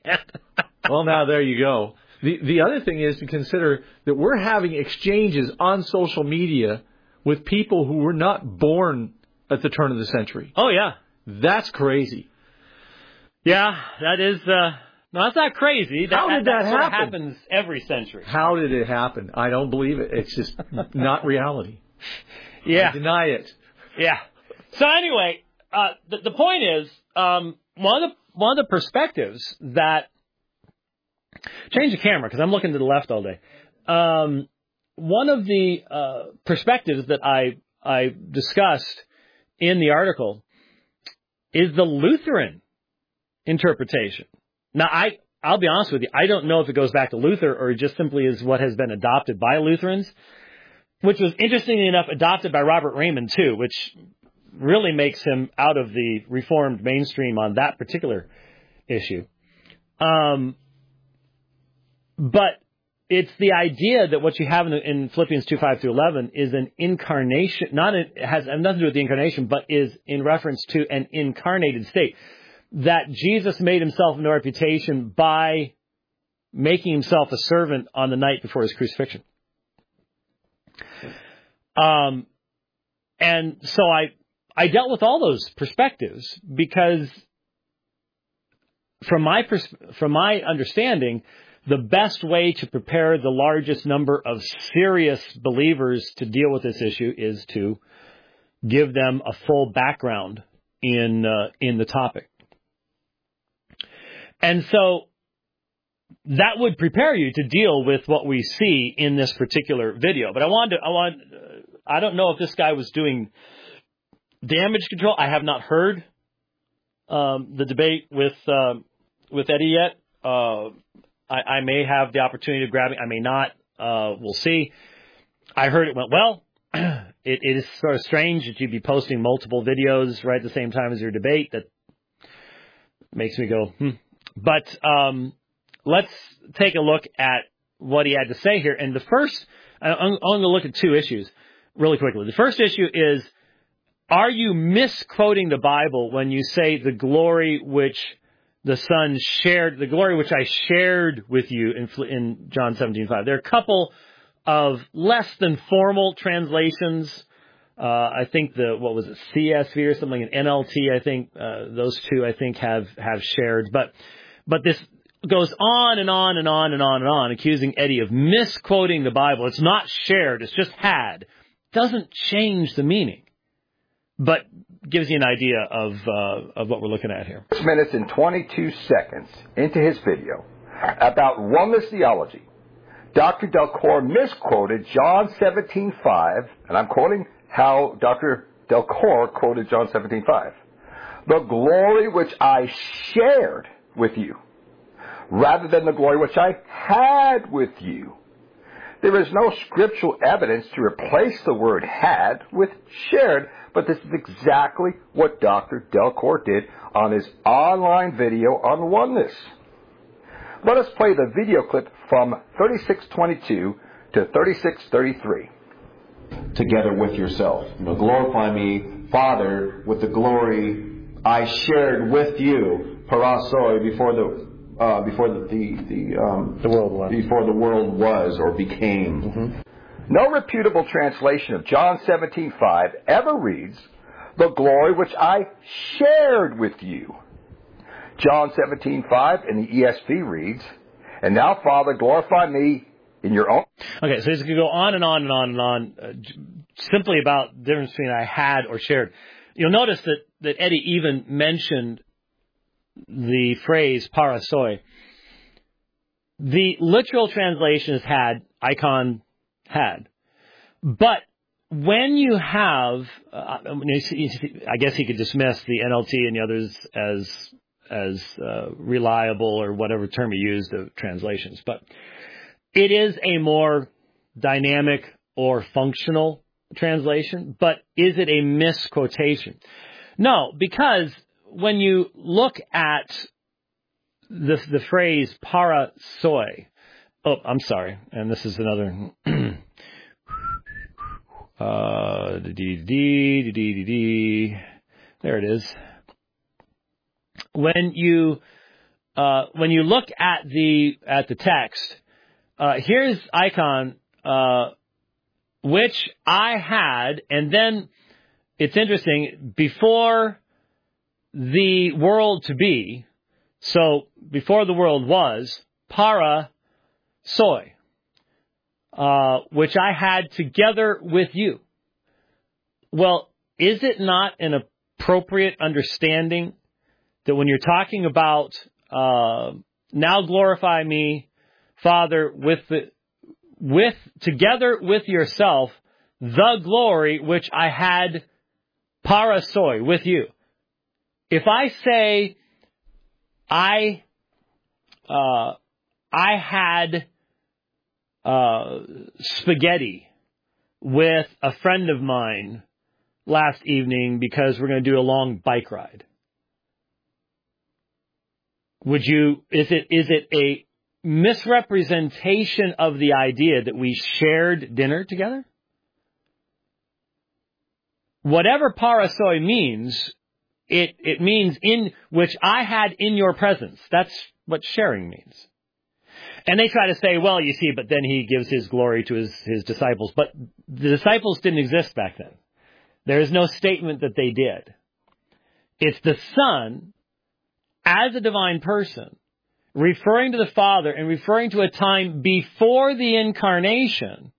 Well, now there you go. The the other thing is to consider that we're having exchanges on social media with people who were not born at the turn of the century. Oh, yeah. That's crazy. Yeah, that is, uh, no, that's not crazy. That, How did that, that that happen? happens every century. How did it happen? I don't believe it. It's just not reality. Yeah. I deny it. Yeah. So anyway, uh, the, the point is, um, one of the, one of the perspectives that, change the camera because I'm looking to the left all day. Um, one of the, uh, perspectives that I, I discussed in the article is the Lutheran interpretation. Now, I, I'll be honest with you, I don't know if it goes back to Luther or just simply is what has been adopted by Lutherans, which was interestingly enough adopted by Robert Raymond too, which really makes him out of the Reformed mainstream on that particular issue. Um, but it's the idea that what you have in, in Philippians two, five through eleven is an incarnation, not a, it has nothing to do with the incarnation, but is in reference to an incarnated state. That Jesus made himself no reputation by making himself a servant on the night before his crucifixion. Um, and so I, I dealt with all those perspectives because from my, pers- from my understanding, the best way to prepare the largest number of serious believers to deal with this issue is to give them a full background in uh, in the topic. And so that would prepare you to deal with what we see in this particular video. But I wanted to, I want, uh, I don't know if this guy was doing damage control. I have not heard um, the debate with uh, with Eddie yet. Uh, I, I may have the opportunity to grab it. I may not. Uh, we'll see. I heard it went well. it, it is sort of strange that you'd be posting multiple videos right at the same time as your debate. That makes me go, hmm. But um, let's take a look at what he had to say here. And the first, I'm, I'm going to look at two issues really quickly. The first issue is are you misquoting the Bible when you say the glory which the Son shared, the glory which I shared with you in, in John seventeen five? There are a couple of less than formal translations. Uh, I think the, what was it, C S V or something, an N L T, I think, uh, those two, I think, have, have shared. But, but this goes on and on and on and on and on, accusing Eddie of misquoting the Bible. It's not shared, it's just had. Doesn't change the meaning, but gives you an idea of, uh, of what we're looking at here. Six minutes and twenty-two seconds into his video about oneness theology, Doctor Delcourt misquoted John seventeen five, and I'm quoting how Doctor Delcourt quoted John seventeen five. The glory which I shared with you, rather than the glory which I had with you. There is no scriptural evidence to replace the word had with shared, but this is exactly what Doctor Delcourt did on his online video on oneness. Let us play the video clip from thirty-six twenty-two to thirty-six thirty-three. Together with yourself. You know, glorify me, Father, with the glory I shared with you, parasoi, before the uh, before the the, the, um, the world was. before the world was or became. Mm-hmm. No reputable translation of John seventeen five ever reads, the glory which I shared with you. John seventeen five in the E S V reads, and now, Father, glorify me in your own. Okay, so this could go on and on and on and on, uh, simply about the difference between I had or shared. You'll notice that, that Eddie even mentioned the phrase parasoi. The literal translation is had, icon had. But when you have, uh, I guess he could dismiss the N L T and the others as as uh, reliable or whatever term he used of translations, but it is a more dynamic or functional translation. But is it a misquotation? No, because when you look at the the phrase parasoi, oh, I'm sorry, and this is another. uh, dee dee dee dee dee. There it is. When you uh, when you look at the at the text, uh, here's icon uh, which I had, and then it's interesting, before the world to be. So before the world was, para soy, uh, which I had together with you. Well, is it not an appropriate understanding that when you're talking about uh, now glorify me, Father, with the with together with yourself, the glory which I had para soy with you. If I say I uh, I had uh, spaghetti with a friend of mine last evening because we're going to do a long bike ride, would you? Is it is it a misrepresentation of the idea that we shared dinner together? Whatever parasoi means, it, it means in which I had in your presence. That's what sharing means. And they try to say, well, you see, but then he gives his glory to his, his disciples. But the disciples didn't exist back then. There is no statement that they did. It's the Son, as a divine person, referring to the Father and referring to a time before the incarnation.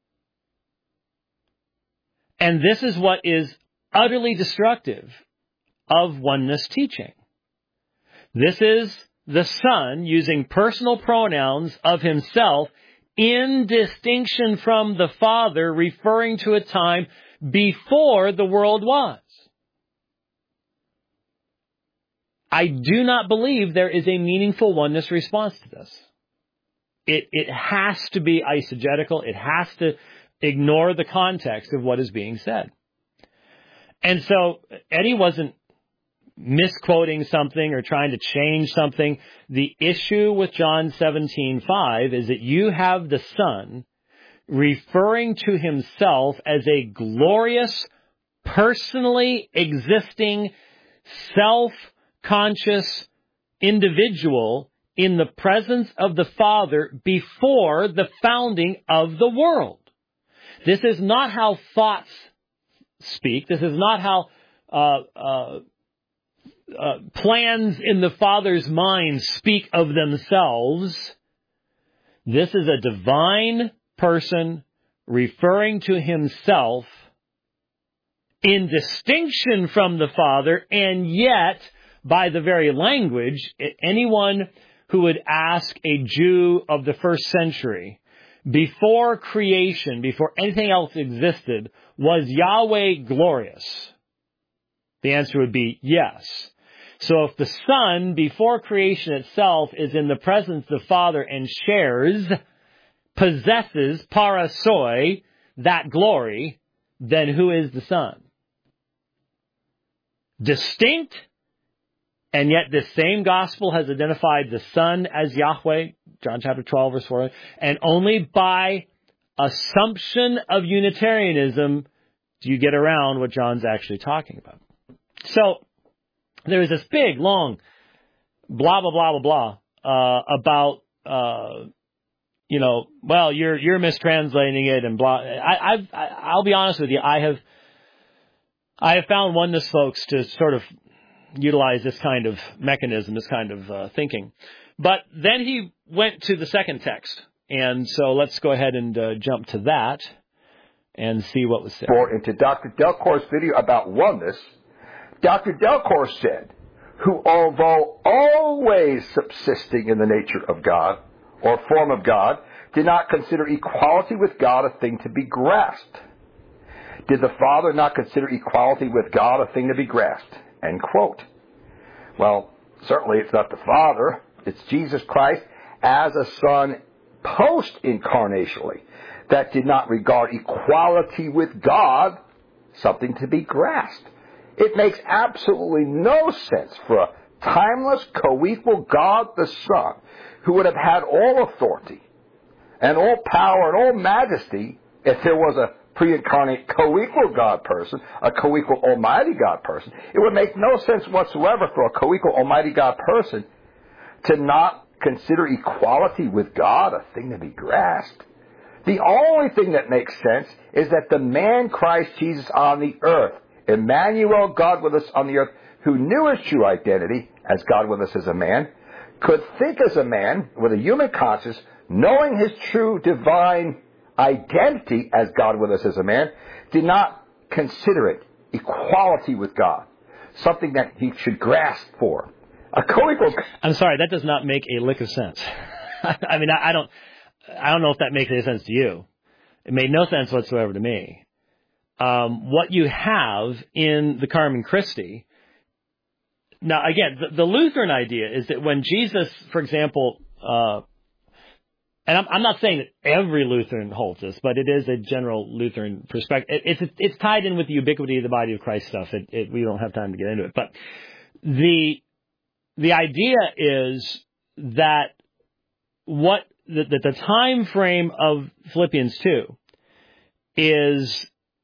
And this is what is utterly destructive of oneness teaching. This is the Son using personal pronouns of himself in distinction from the Father, referring to a time before the world was. I do not believe there is a meaningful oneness response to this. It, it has to be eisegetical. It has to ignore the context of what is being said. And so Eddie wasn't misquoting something or trying to change something. The issue with John seventeen five is that you have the Son referring to himself as a glorious personally existing, self-conscious individual in the presence of the Father before the founding of the world. This is not how thoughts speak. This is not how uh, uh, uh, plans in the Father's mind speak of themselves. This is a divine person referring to himself in distinction from the Father, and yet, by the very language, anyone who would ask a Jew of the first century, before creation, before anything else existed, was Yahweh glorious? The answer would be yes. So if the Son, before creation itself, is in the presence of the Father and shares, possesses, parasoi, that glory, then who is the Son? Distinct, and yet this same gospel has identified the Son as Yahweh, John chapter twelve, verse four, and only by assumption of Unitarianism do you get around what John's actually talking about. So, there is this big, long, blah, blah, blah, blah, blah, uh, about, uh, you know, well, you're, you're mistranslating it and blah. I, I've, I, I'll be honest with you, I have, I have found oneness folks to sort of utilize this kind of mechanism, this kind of uh, thinking. But then he went to the second text. And so let's go ahead and uh, jump to that and see what was said. For into Doctor Delcour's video about oneness, Doctor Delcour said, who although always subsisting in the nature of God, or form of God, did not consider equality with God a thing to be grasped. Did the Father not consider equality with God a thing to be grasped? End quote. Well, certainly it's not the Father. It's Jesus Christ as a Son post-incarnationally that did not regard equality with God something to be grasped. It makes absolutely no sense for a timeless, co-equal God the Son, who would have had all authority and all power and all majesty if there was a pre-incarnate co-equal God person, a co-equal almighty God person. It would make no sense whatsoever for a co-equal almighty God person to not consider equality with God a thing to be grasped. The only thing that makes sense is that the man Christ Jesus on the earth, Emmanuel, God with us on the earth, who knew his true identity as God with us as a man, could think as a man with a human conscience, knowing his true divine identity as God with us as a man, did not consider it equality with God, something that he should grasp for. A co-equal. I'm sorry, that does not make a lick of sense. I mean, I, I don't, I don't know if that makes any sense to you. It made no sense whatsoever to me. Um, what you have in the Carmen Christi. Now, again, the, the Lutheran idea is that when Jesus, for example, uh, and I'm, I'm not saying that every Lutheran holds this, but it is a general Lutheran perspective. It, it's it's tied in with the ubiquity of the body of Christ stuff. It, it, we don't have time to get into it, but the the idea is that what that the, the time frame of Philippians two is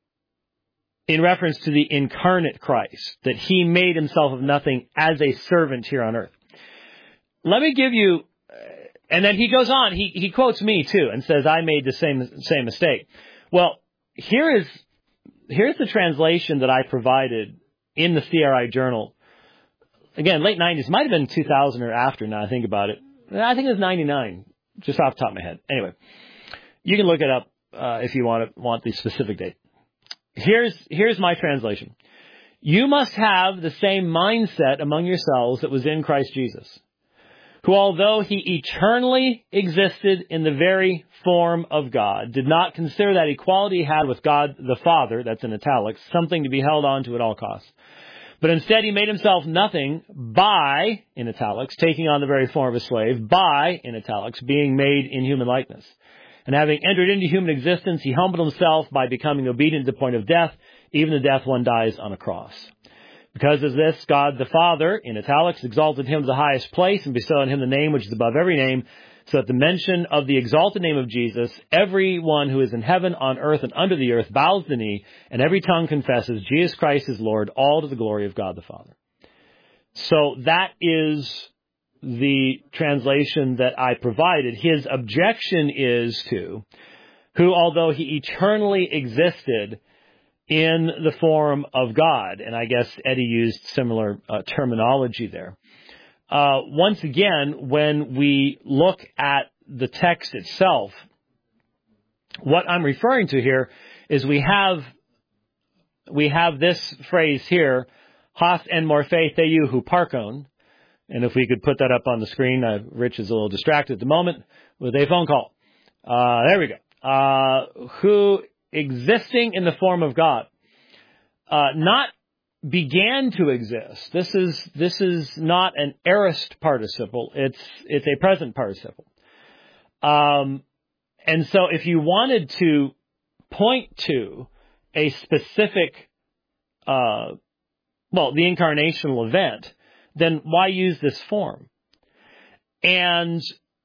in reference to the incarnate Christ, that he made himself of nothing as a servant here on earth. Let me give you, and then he goes on, he, he quotes me too, and says, I made the same same mistake. Well, here is here's the translation that I provided in the C R I Journal. Again, late nineties, might have been two thousand or after now I think about it. I think it was ninety-nine, just off the top of my head. Anyway, you can look it up uh, if you want to, want the specific date. Here's here's my translation. You must have the same mindset among yourselves that was in Christ Jesus, who although he eternally existed in the very form of God, did not consider that equality he had with God the Father, that's in italics, something to be held on to at all costs. But instead he made himself nothing by, in italics, taking on the very form of a slave, by, in italics, being made in human likeness. And having entered into human existence, he humbled himself by becoming obedient to the point of death, even the death one dies on a cross. Because of this, God the Father, in italics, exalted him to the highest place and bestowed on him the name which is above every name, So at the mention of the exalted name of Jesus, everyone who is in heaven, on earth, and under the earth bows the knee, and every tongue confesses Jesus Christ is Lord, all to the glory of God the Father. So that is the translation that I provided. His objection is to, who, although he eternally existed in the form of God, and I guess Eddie used similar uh, terminology there. Uh, once again, when we look at the text itself, what I'm referring to here is we have we have this phrase here, "Has en morphe theou huparkon," and if we could put that up on the screen, uh, Rich is a little distracted at the moment with a phone call. Uh, there we go. Uh, who existing in the form of God, uh, not began to exist. This is this is not an aorist participle. It's it's a present participle. Um, and so, if you wanted to point to a specific, uh, well, the incarnational event, then why use this form? And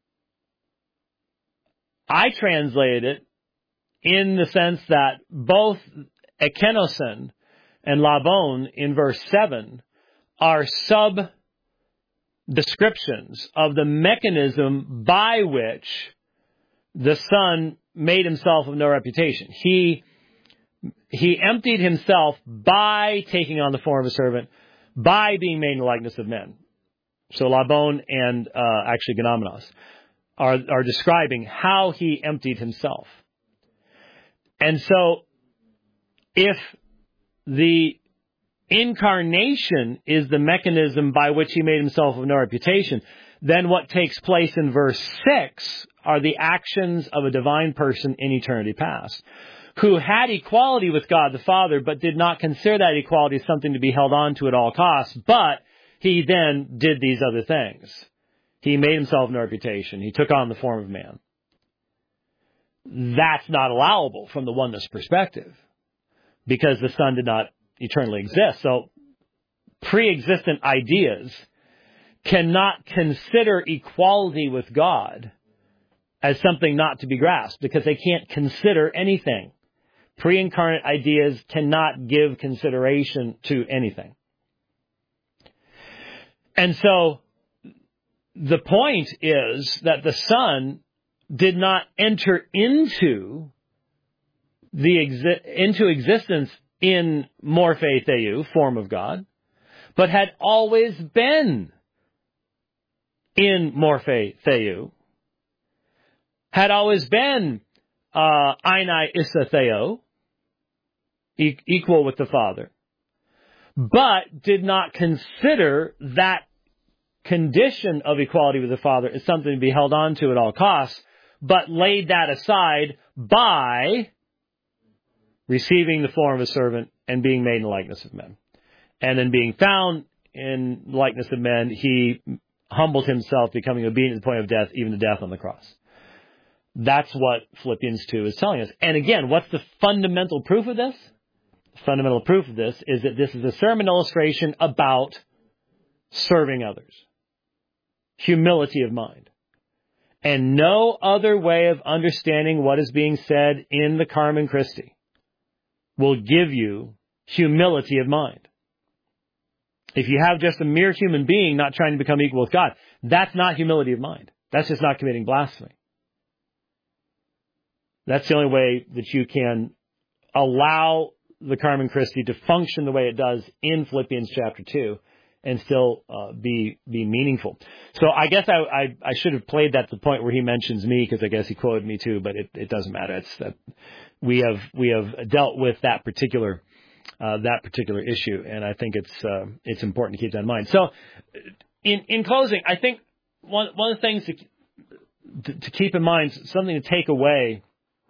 I translate it in the sense that both ekenosen and labon in verse seven are sub-descriptions of the mechanism by which the Son made himself of no reputation. He, he emptied himself by taking on the form of a servant, by being made in the likeness of men. So labon and uh, actually genomenos are, are describing how he emptied himself. And so, if the incarnation is the mechanism by which he made himself of no reputation, then what takes place in verse six are the actions of a divine person in eternity past, who had equality with God the Father, but did not consider that equality as something to be held on to at all costs, but he then did these other things. He made himself no reputation. He took on the form of man. That's not allowable from the oneness perspective, because the Son did not eternally exist. So pre-existent ideas cannot consider equality with God as something not to be grasped, because they can't consider anything. Pre-incarnate ideas cannot give consideration to anything. And so the point is that the Son did not enter into the exi- into existence in morphe theou, form of God, but had always been in morphe theou, had always been uh, einai issa theo, e- equal with the Father, but did not consider that condition of equality with the Father as something to be held on to at all costs, but laid that aside by receiving the form of a servant and being made in the likeness of men. And then being found in the likeness of men, he humbled himself, becoming obedient to the point of death, even to death on the cross. That's what Philippians two is telling us. And again, what's the fundamental proof of this? The fundamental proof of this is that this is a sermon illustration about serving others. Humility of mind. And no other way of understanding what is being said in the Carmen Christi will give you humility of mind. If you have just a mere human being not trying to become equal with God, that's not humility of mind. That's just not committing blasphemy. That's the only way that you can allow the Carmen Christi to function the way it does in Philippians chapter two and still uh, be be meaningful. So I guess I, I I should have played that to the point where he mentions me, because I guess he quoted me too, but it, it doesn't matter. It's that we have we have dealt with that particular uh, that particular issue, and I think it's uh, it's important to keep that in mind. So in in closing, I think one one of the things to to, to keep in mind, something to take away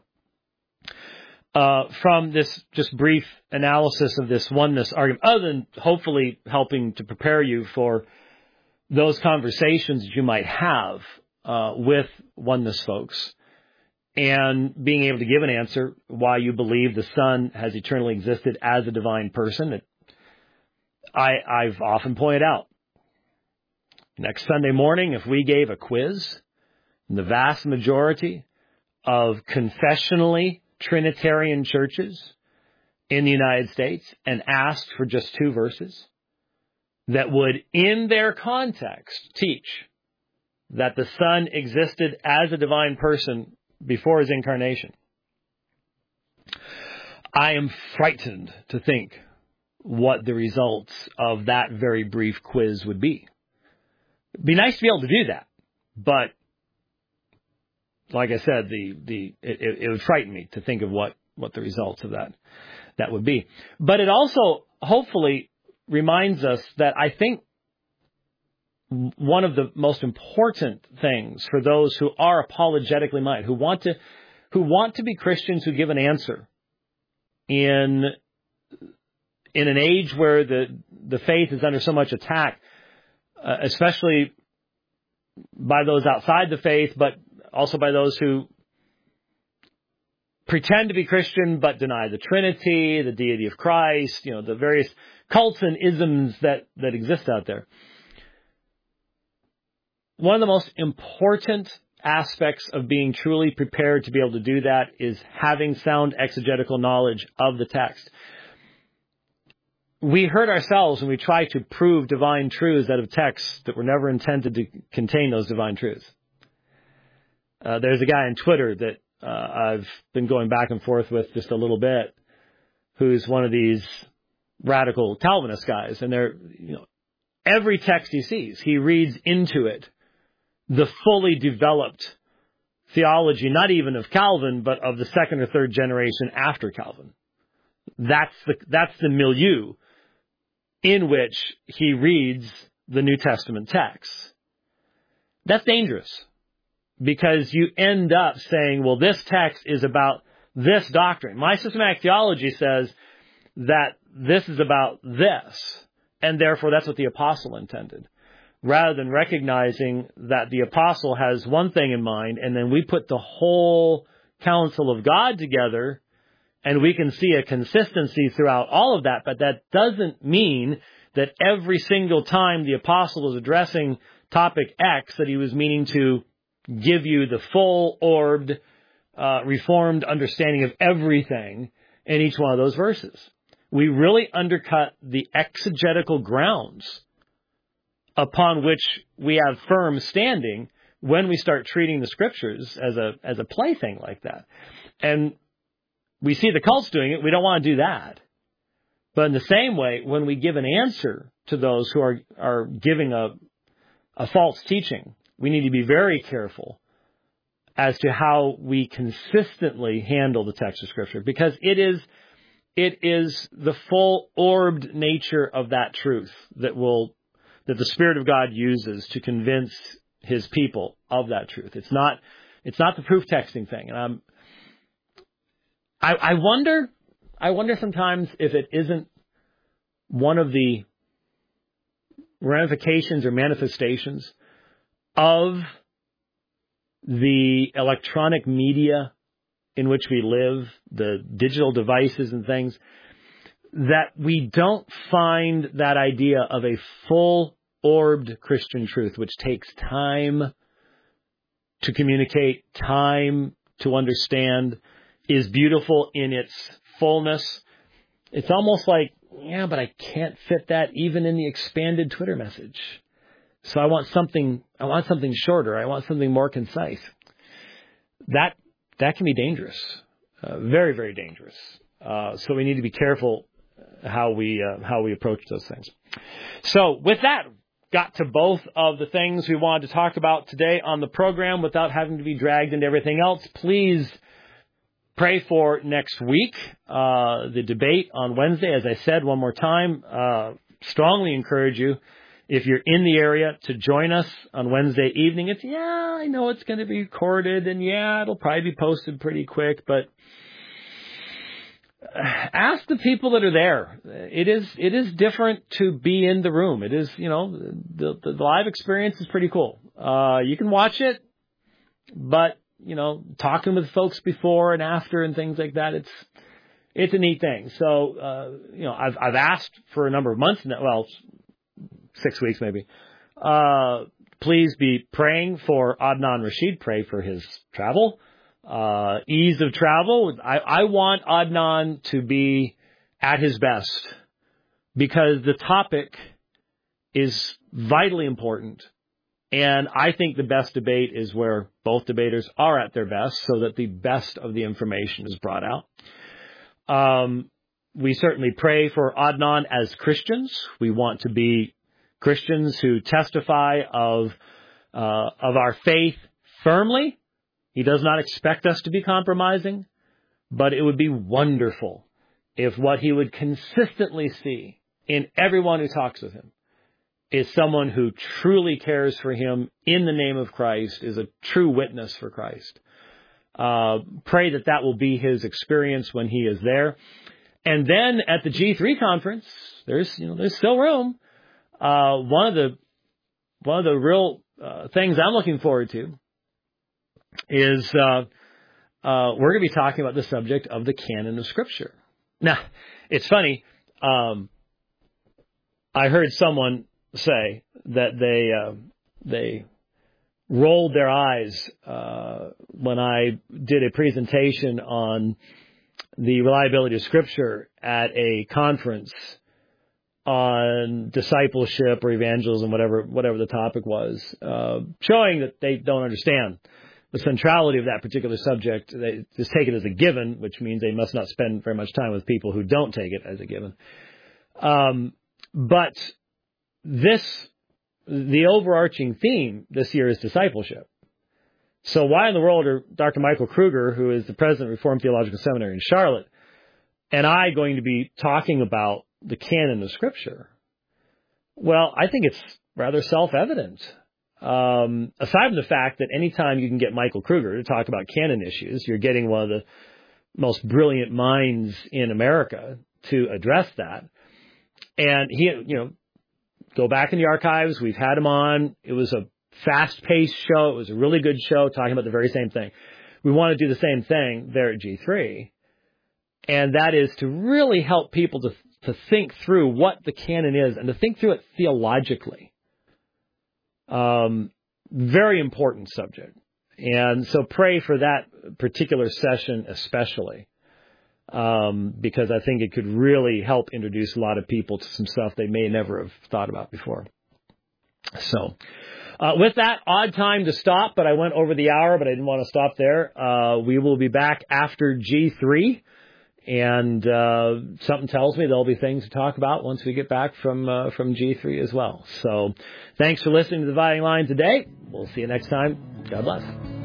Uh, from this just brief analysis of this oneness argument, other than hopefully helping to prepare you for those conversations that you might have uh, with oneness folks, and being able to give an answer why you believe the Son has eternally existed as a divine person. It, I, I've often pointed out, next Sunday morning, if we gave a quiz the vast majority of confessionally Trinitarian churches in the United States and asked for just two verses that would, in their context, teach that the Son existed as a divine person before his incarnation. I am frightened to think what the results of that very brief quiz would be. It'd be nice to be able to do that, but like I said, the the it, it would frighten me to think of what, what the results of that that would be. But it also hopefully reminds us that I think one of the most important things for those who are apologetically minded, who want to who want to be Christians who give an answer in in an age where the the faith is under so much attack, uh, especially by those outside the faith, but also by those who pretend to be Christian but deny the Trinity, the deity of Christ, you know, the various cults and isms that, that exist out there. One of the most important aspects of being truly prepared to be able to do that is having sound exegetical knowledge of the text. We hurt ourselves when we try to prove divine truths out of texts that were never intended to contain those divine truths. Uh, there's a guy on Twitter that uh, I've been going back and forth with just a little bit, who's one of these radical Calvinist guys, and they're, you know, every text he sees, he reads into it the fully developed theology, not even of Calvin, but of the second or third generation after Calvin. That's the that's the milieu in which he reads the New Testament texts. That's dangerous, because you end up saying, well, this text is about this doctrine. My systematic theology says that this is about this, and therefore that's what the apostle intended, rather than recognizing that the apostle has one thing in mind, and then we put the whole counsel of God together, and we can see a consistency throughout all of that. But that doesn't mean that every single time the apostle is addressing topic X that he was meaning to give you the full-orbed, uh, reformed understanding of everything in each one of those verses. We really undercut the exegetical grounds upon which we have firm standing when we start treating the scriptures as a as a plaything like that. And we see the cults doing it. We don't want to do that. But in the same way, when we give an answer to those who are, are giving a, a false teaching, we need to be very careful as to how we consistently handle the text of Scripture, because it is it is the full-orbed nature of that truth that will that the Spirit of God uses to convince His people of that truth. It's not it's not the proof texting thing, and I'm. I, I wonder, I wonder sometimes if it isn't one of the ramifications or manifestations of the electronic media in which we live, the digital devices and things, that we don't find that idea of a full-orbed Christian truth, which takes time to communicate, time to understand, is beautiful in its fullness. It's almost like, yeah, but I can't fit that even in the expanded Twitter message. So I want something, I want something shorter. I want something more concise. That, that can be dangerous. Uh, very, very dangerous. Uh, so we need to be careful how we, uh, how we approach those things. So with that, got to both of the things we wanted to talk about today on the program without having to be dragged into everything else. Please pray for next week, uh, the debate on Wednesday. As I said one more time, uh, strongly encourage you, if you're in the area, to join us on Wednesday evening. It's, yeah, I know it's going to be recorded, and yeah, it'll probably be posted pretty quick, but ask the people that are there. It is it is different to be in the room. It is, you know, the, the, the live experience is pretty cool. Uh, you can watch it, but you know, talking with folks before and after and things like that, it's it's a neat thing. So, uh, you know, I've I've asked for a number of months now, well, six weeks maybe, uh, please be praying for Adnan Rashid. Pray for his travel, uh, ease of travel. I, I want Adnan to be at his best because the topic is vitally important. And I think the best debate is where both debaters are at their best so that the best of the information is brought out. Um, we certainly pray for Adnan as Christians. We want to be Christians who testify of uh, of our faith firmly. He does not expect us to be compromising, but it would be wonderful if what he would consistently see in everyone who talks with him is someone who truly cares for him in the name of Christ, is a true witness for Christ. Uh, pray that that will be his experience when he is there. And then at the G three conference, there's, you know, there's still room. Uh, one of the, one of the real, uh, things I'm looking forward to is, uh, uh, we're going to be talking about the subject of the canon of Scripture. Now, it's funny, um, I heard someone say that they, uh, they rolled their eyes, uh, when I did a presentation on the reliability of Scripture at a conference on discipleship or evangelism, whatever whatever the topic was, uh, showing that they don't understand the centrality of that particular subject. They just take it as a given, which means they must not spend very much time with people who don't take it as a given. Um, but this, the overarching theme this year is discipleship. So why in the world are Doctor Michael Kruger, who is the president of Reformed Theological Seminary in Charlotte, and I going to be talking about the canon of Scripture? Well, I think it's rather self-evident. Um, aside from the fact that anytime you can get Michael Kruger to talk about canon issues, you're getting one of the most brilliant minds in America to address that. And he, you know, go back in the archives. We've had him on. It was a fast-paced show. It was a really good show talking about the very same thing. We want to do the same thing there at G three. And that is to really help people to to think through what the canon is and to think through it theologically. Um, very important subject. And so pray for that particular session especially, um, because I think it could really help introduce a lot of people to some stuff they may never have thought about before. So uh, with that, odd time to stop, but I went over the hour, but I didn't want to stop there. Uh, we will be back after G three. And uh, something tells me there'll be things to talk about once we get back from uh, from G three as well. So thanks for listening to The Dividing Line today. We'll see you next time. God bless.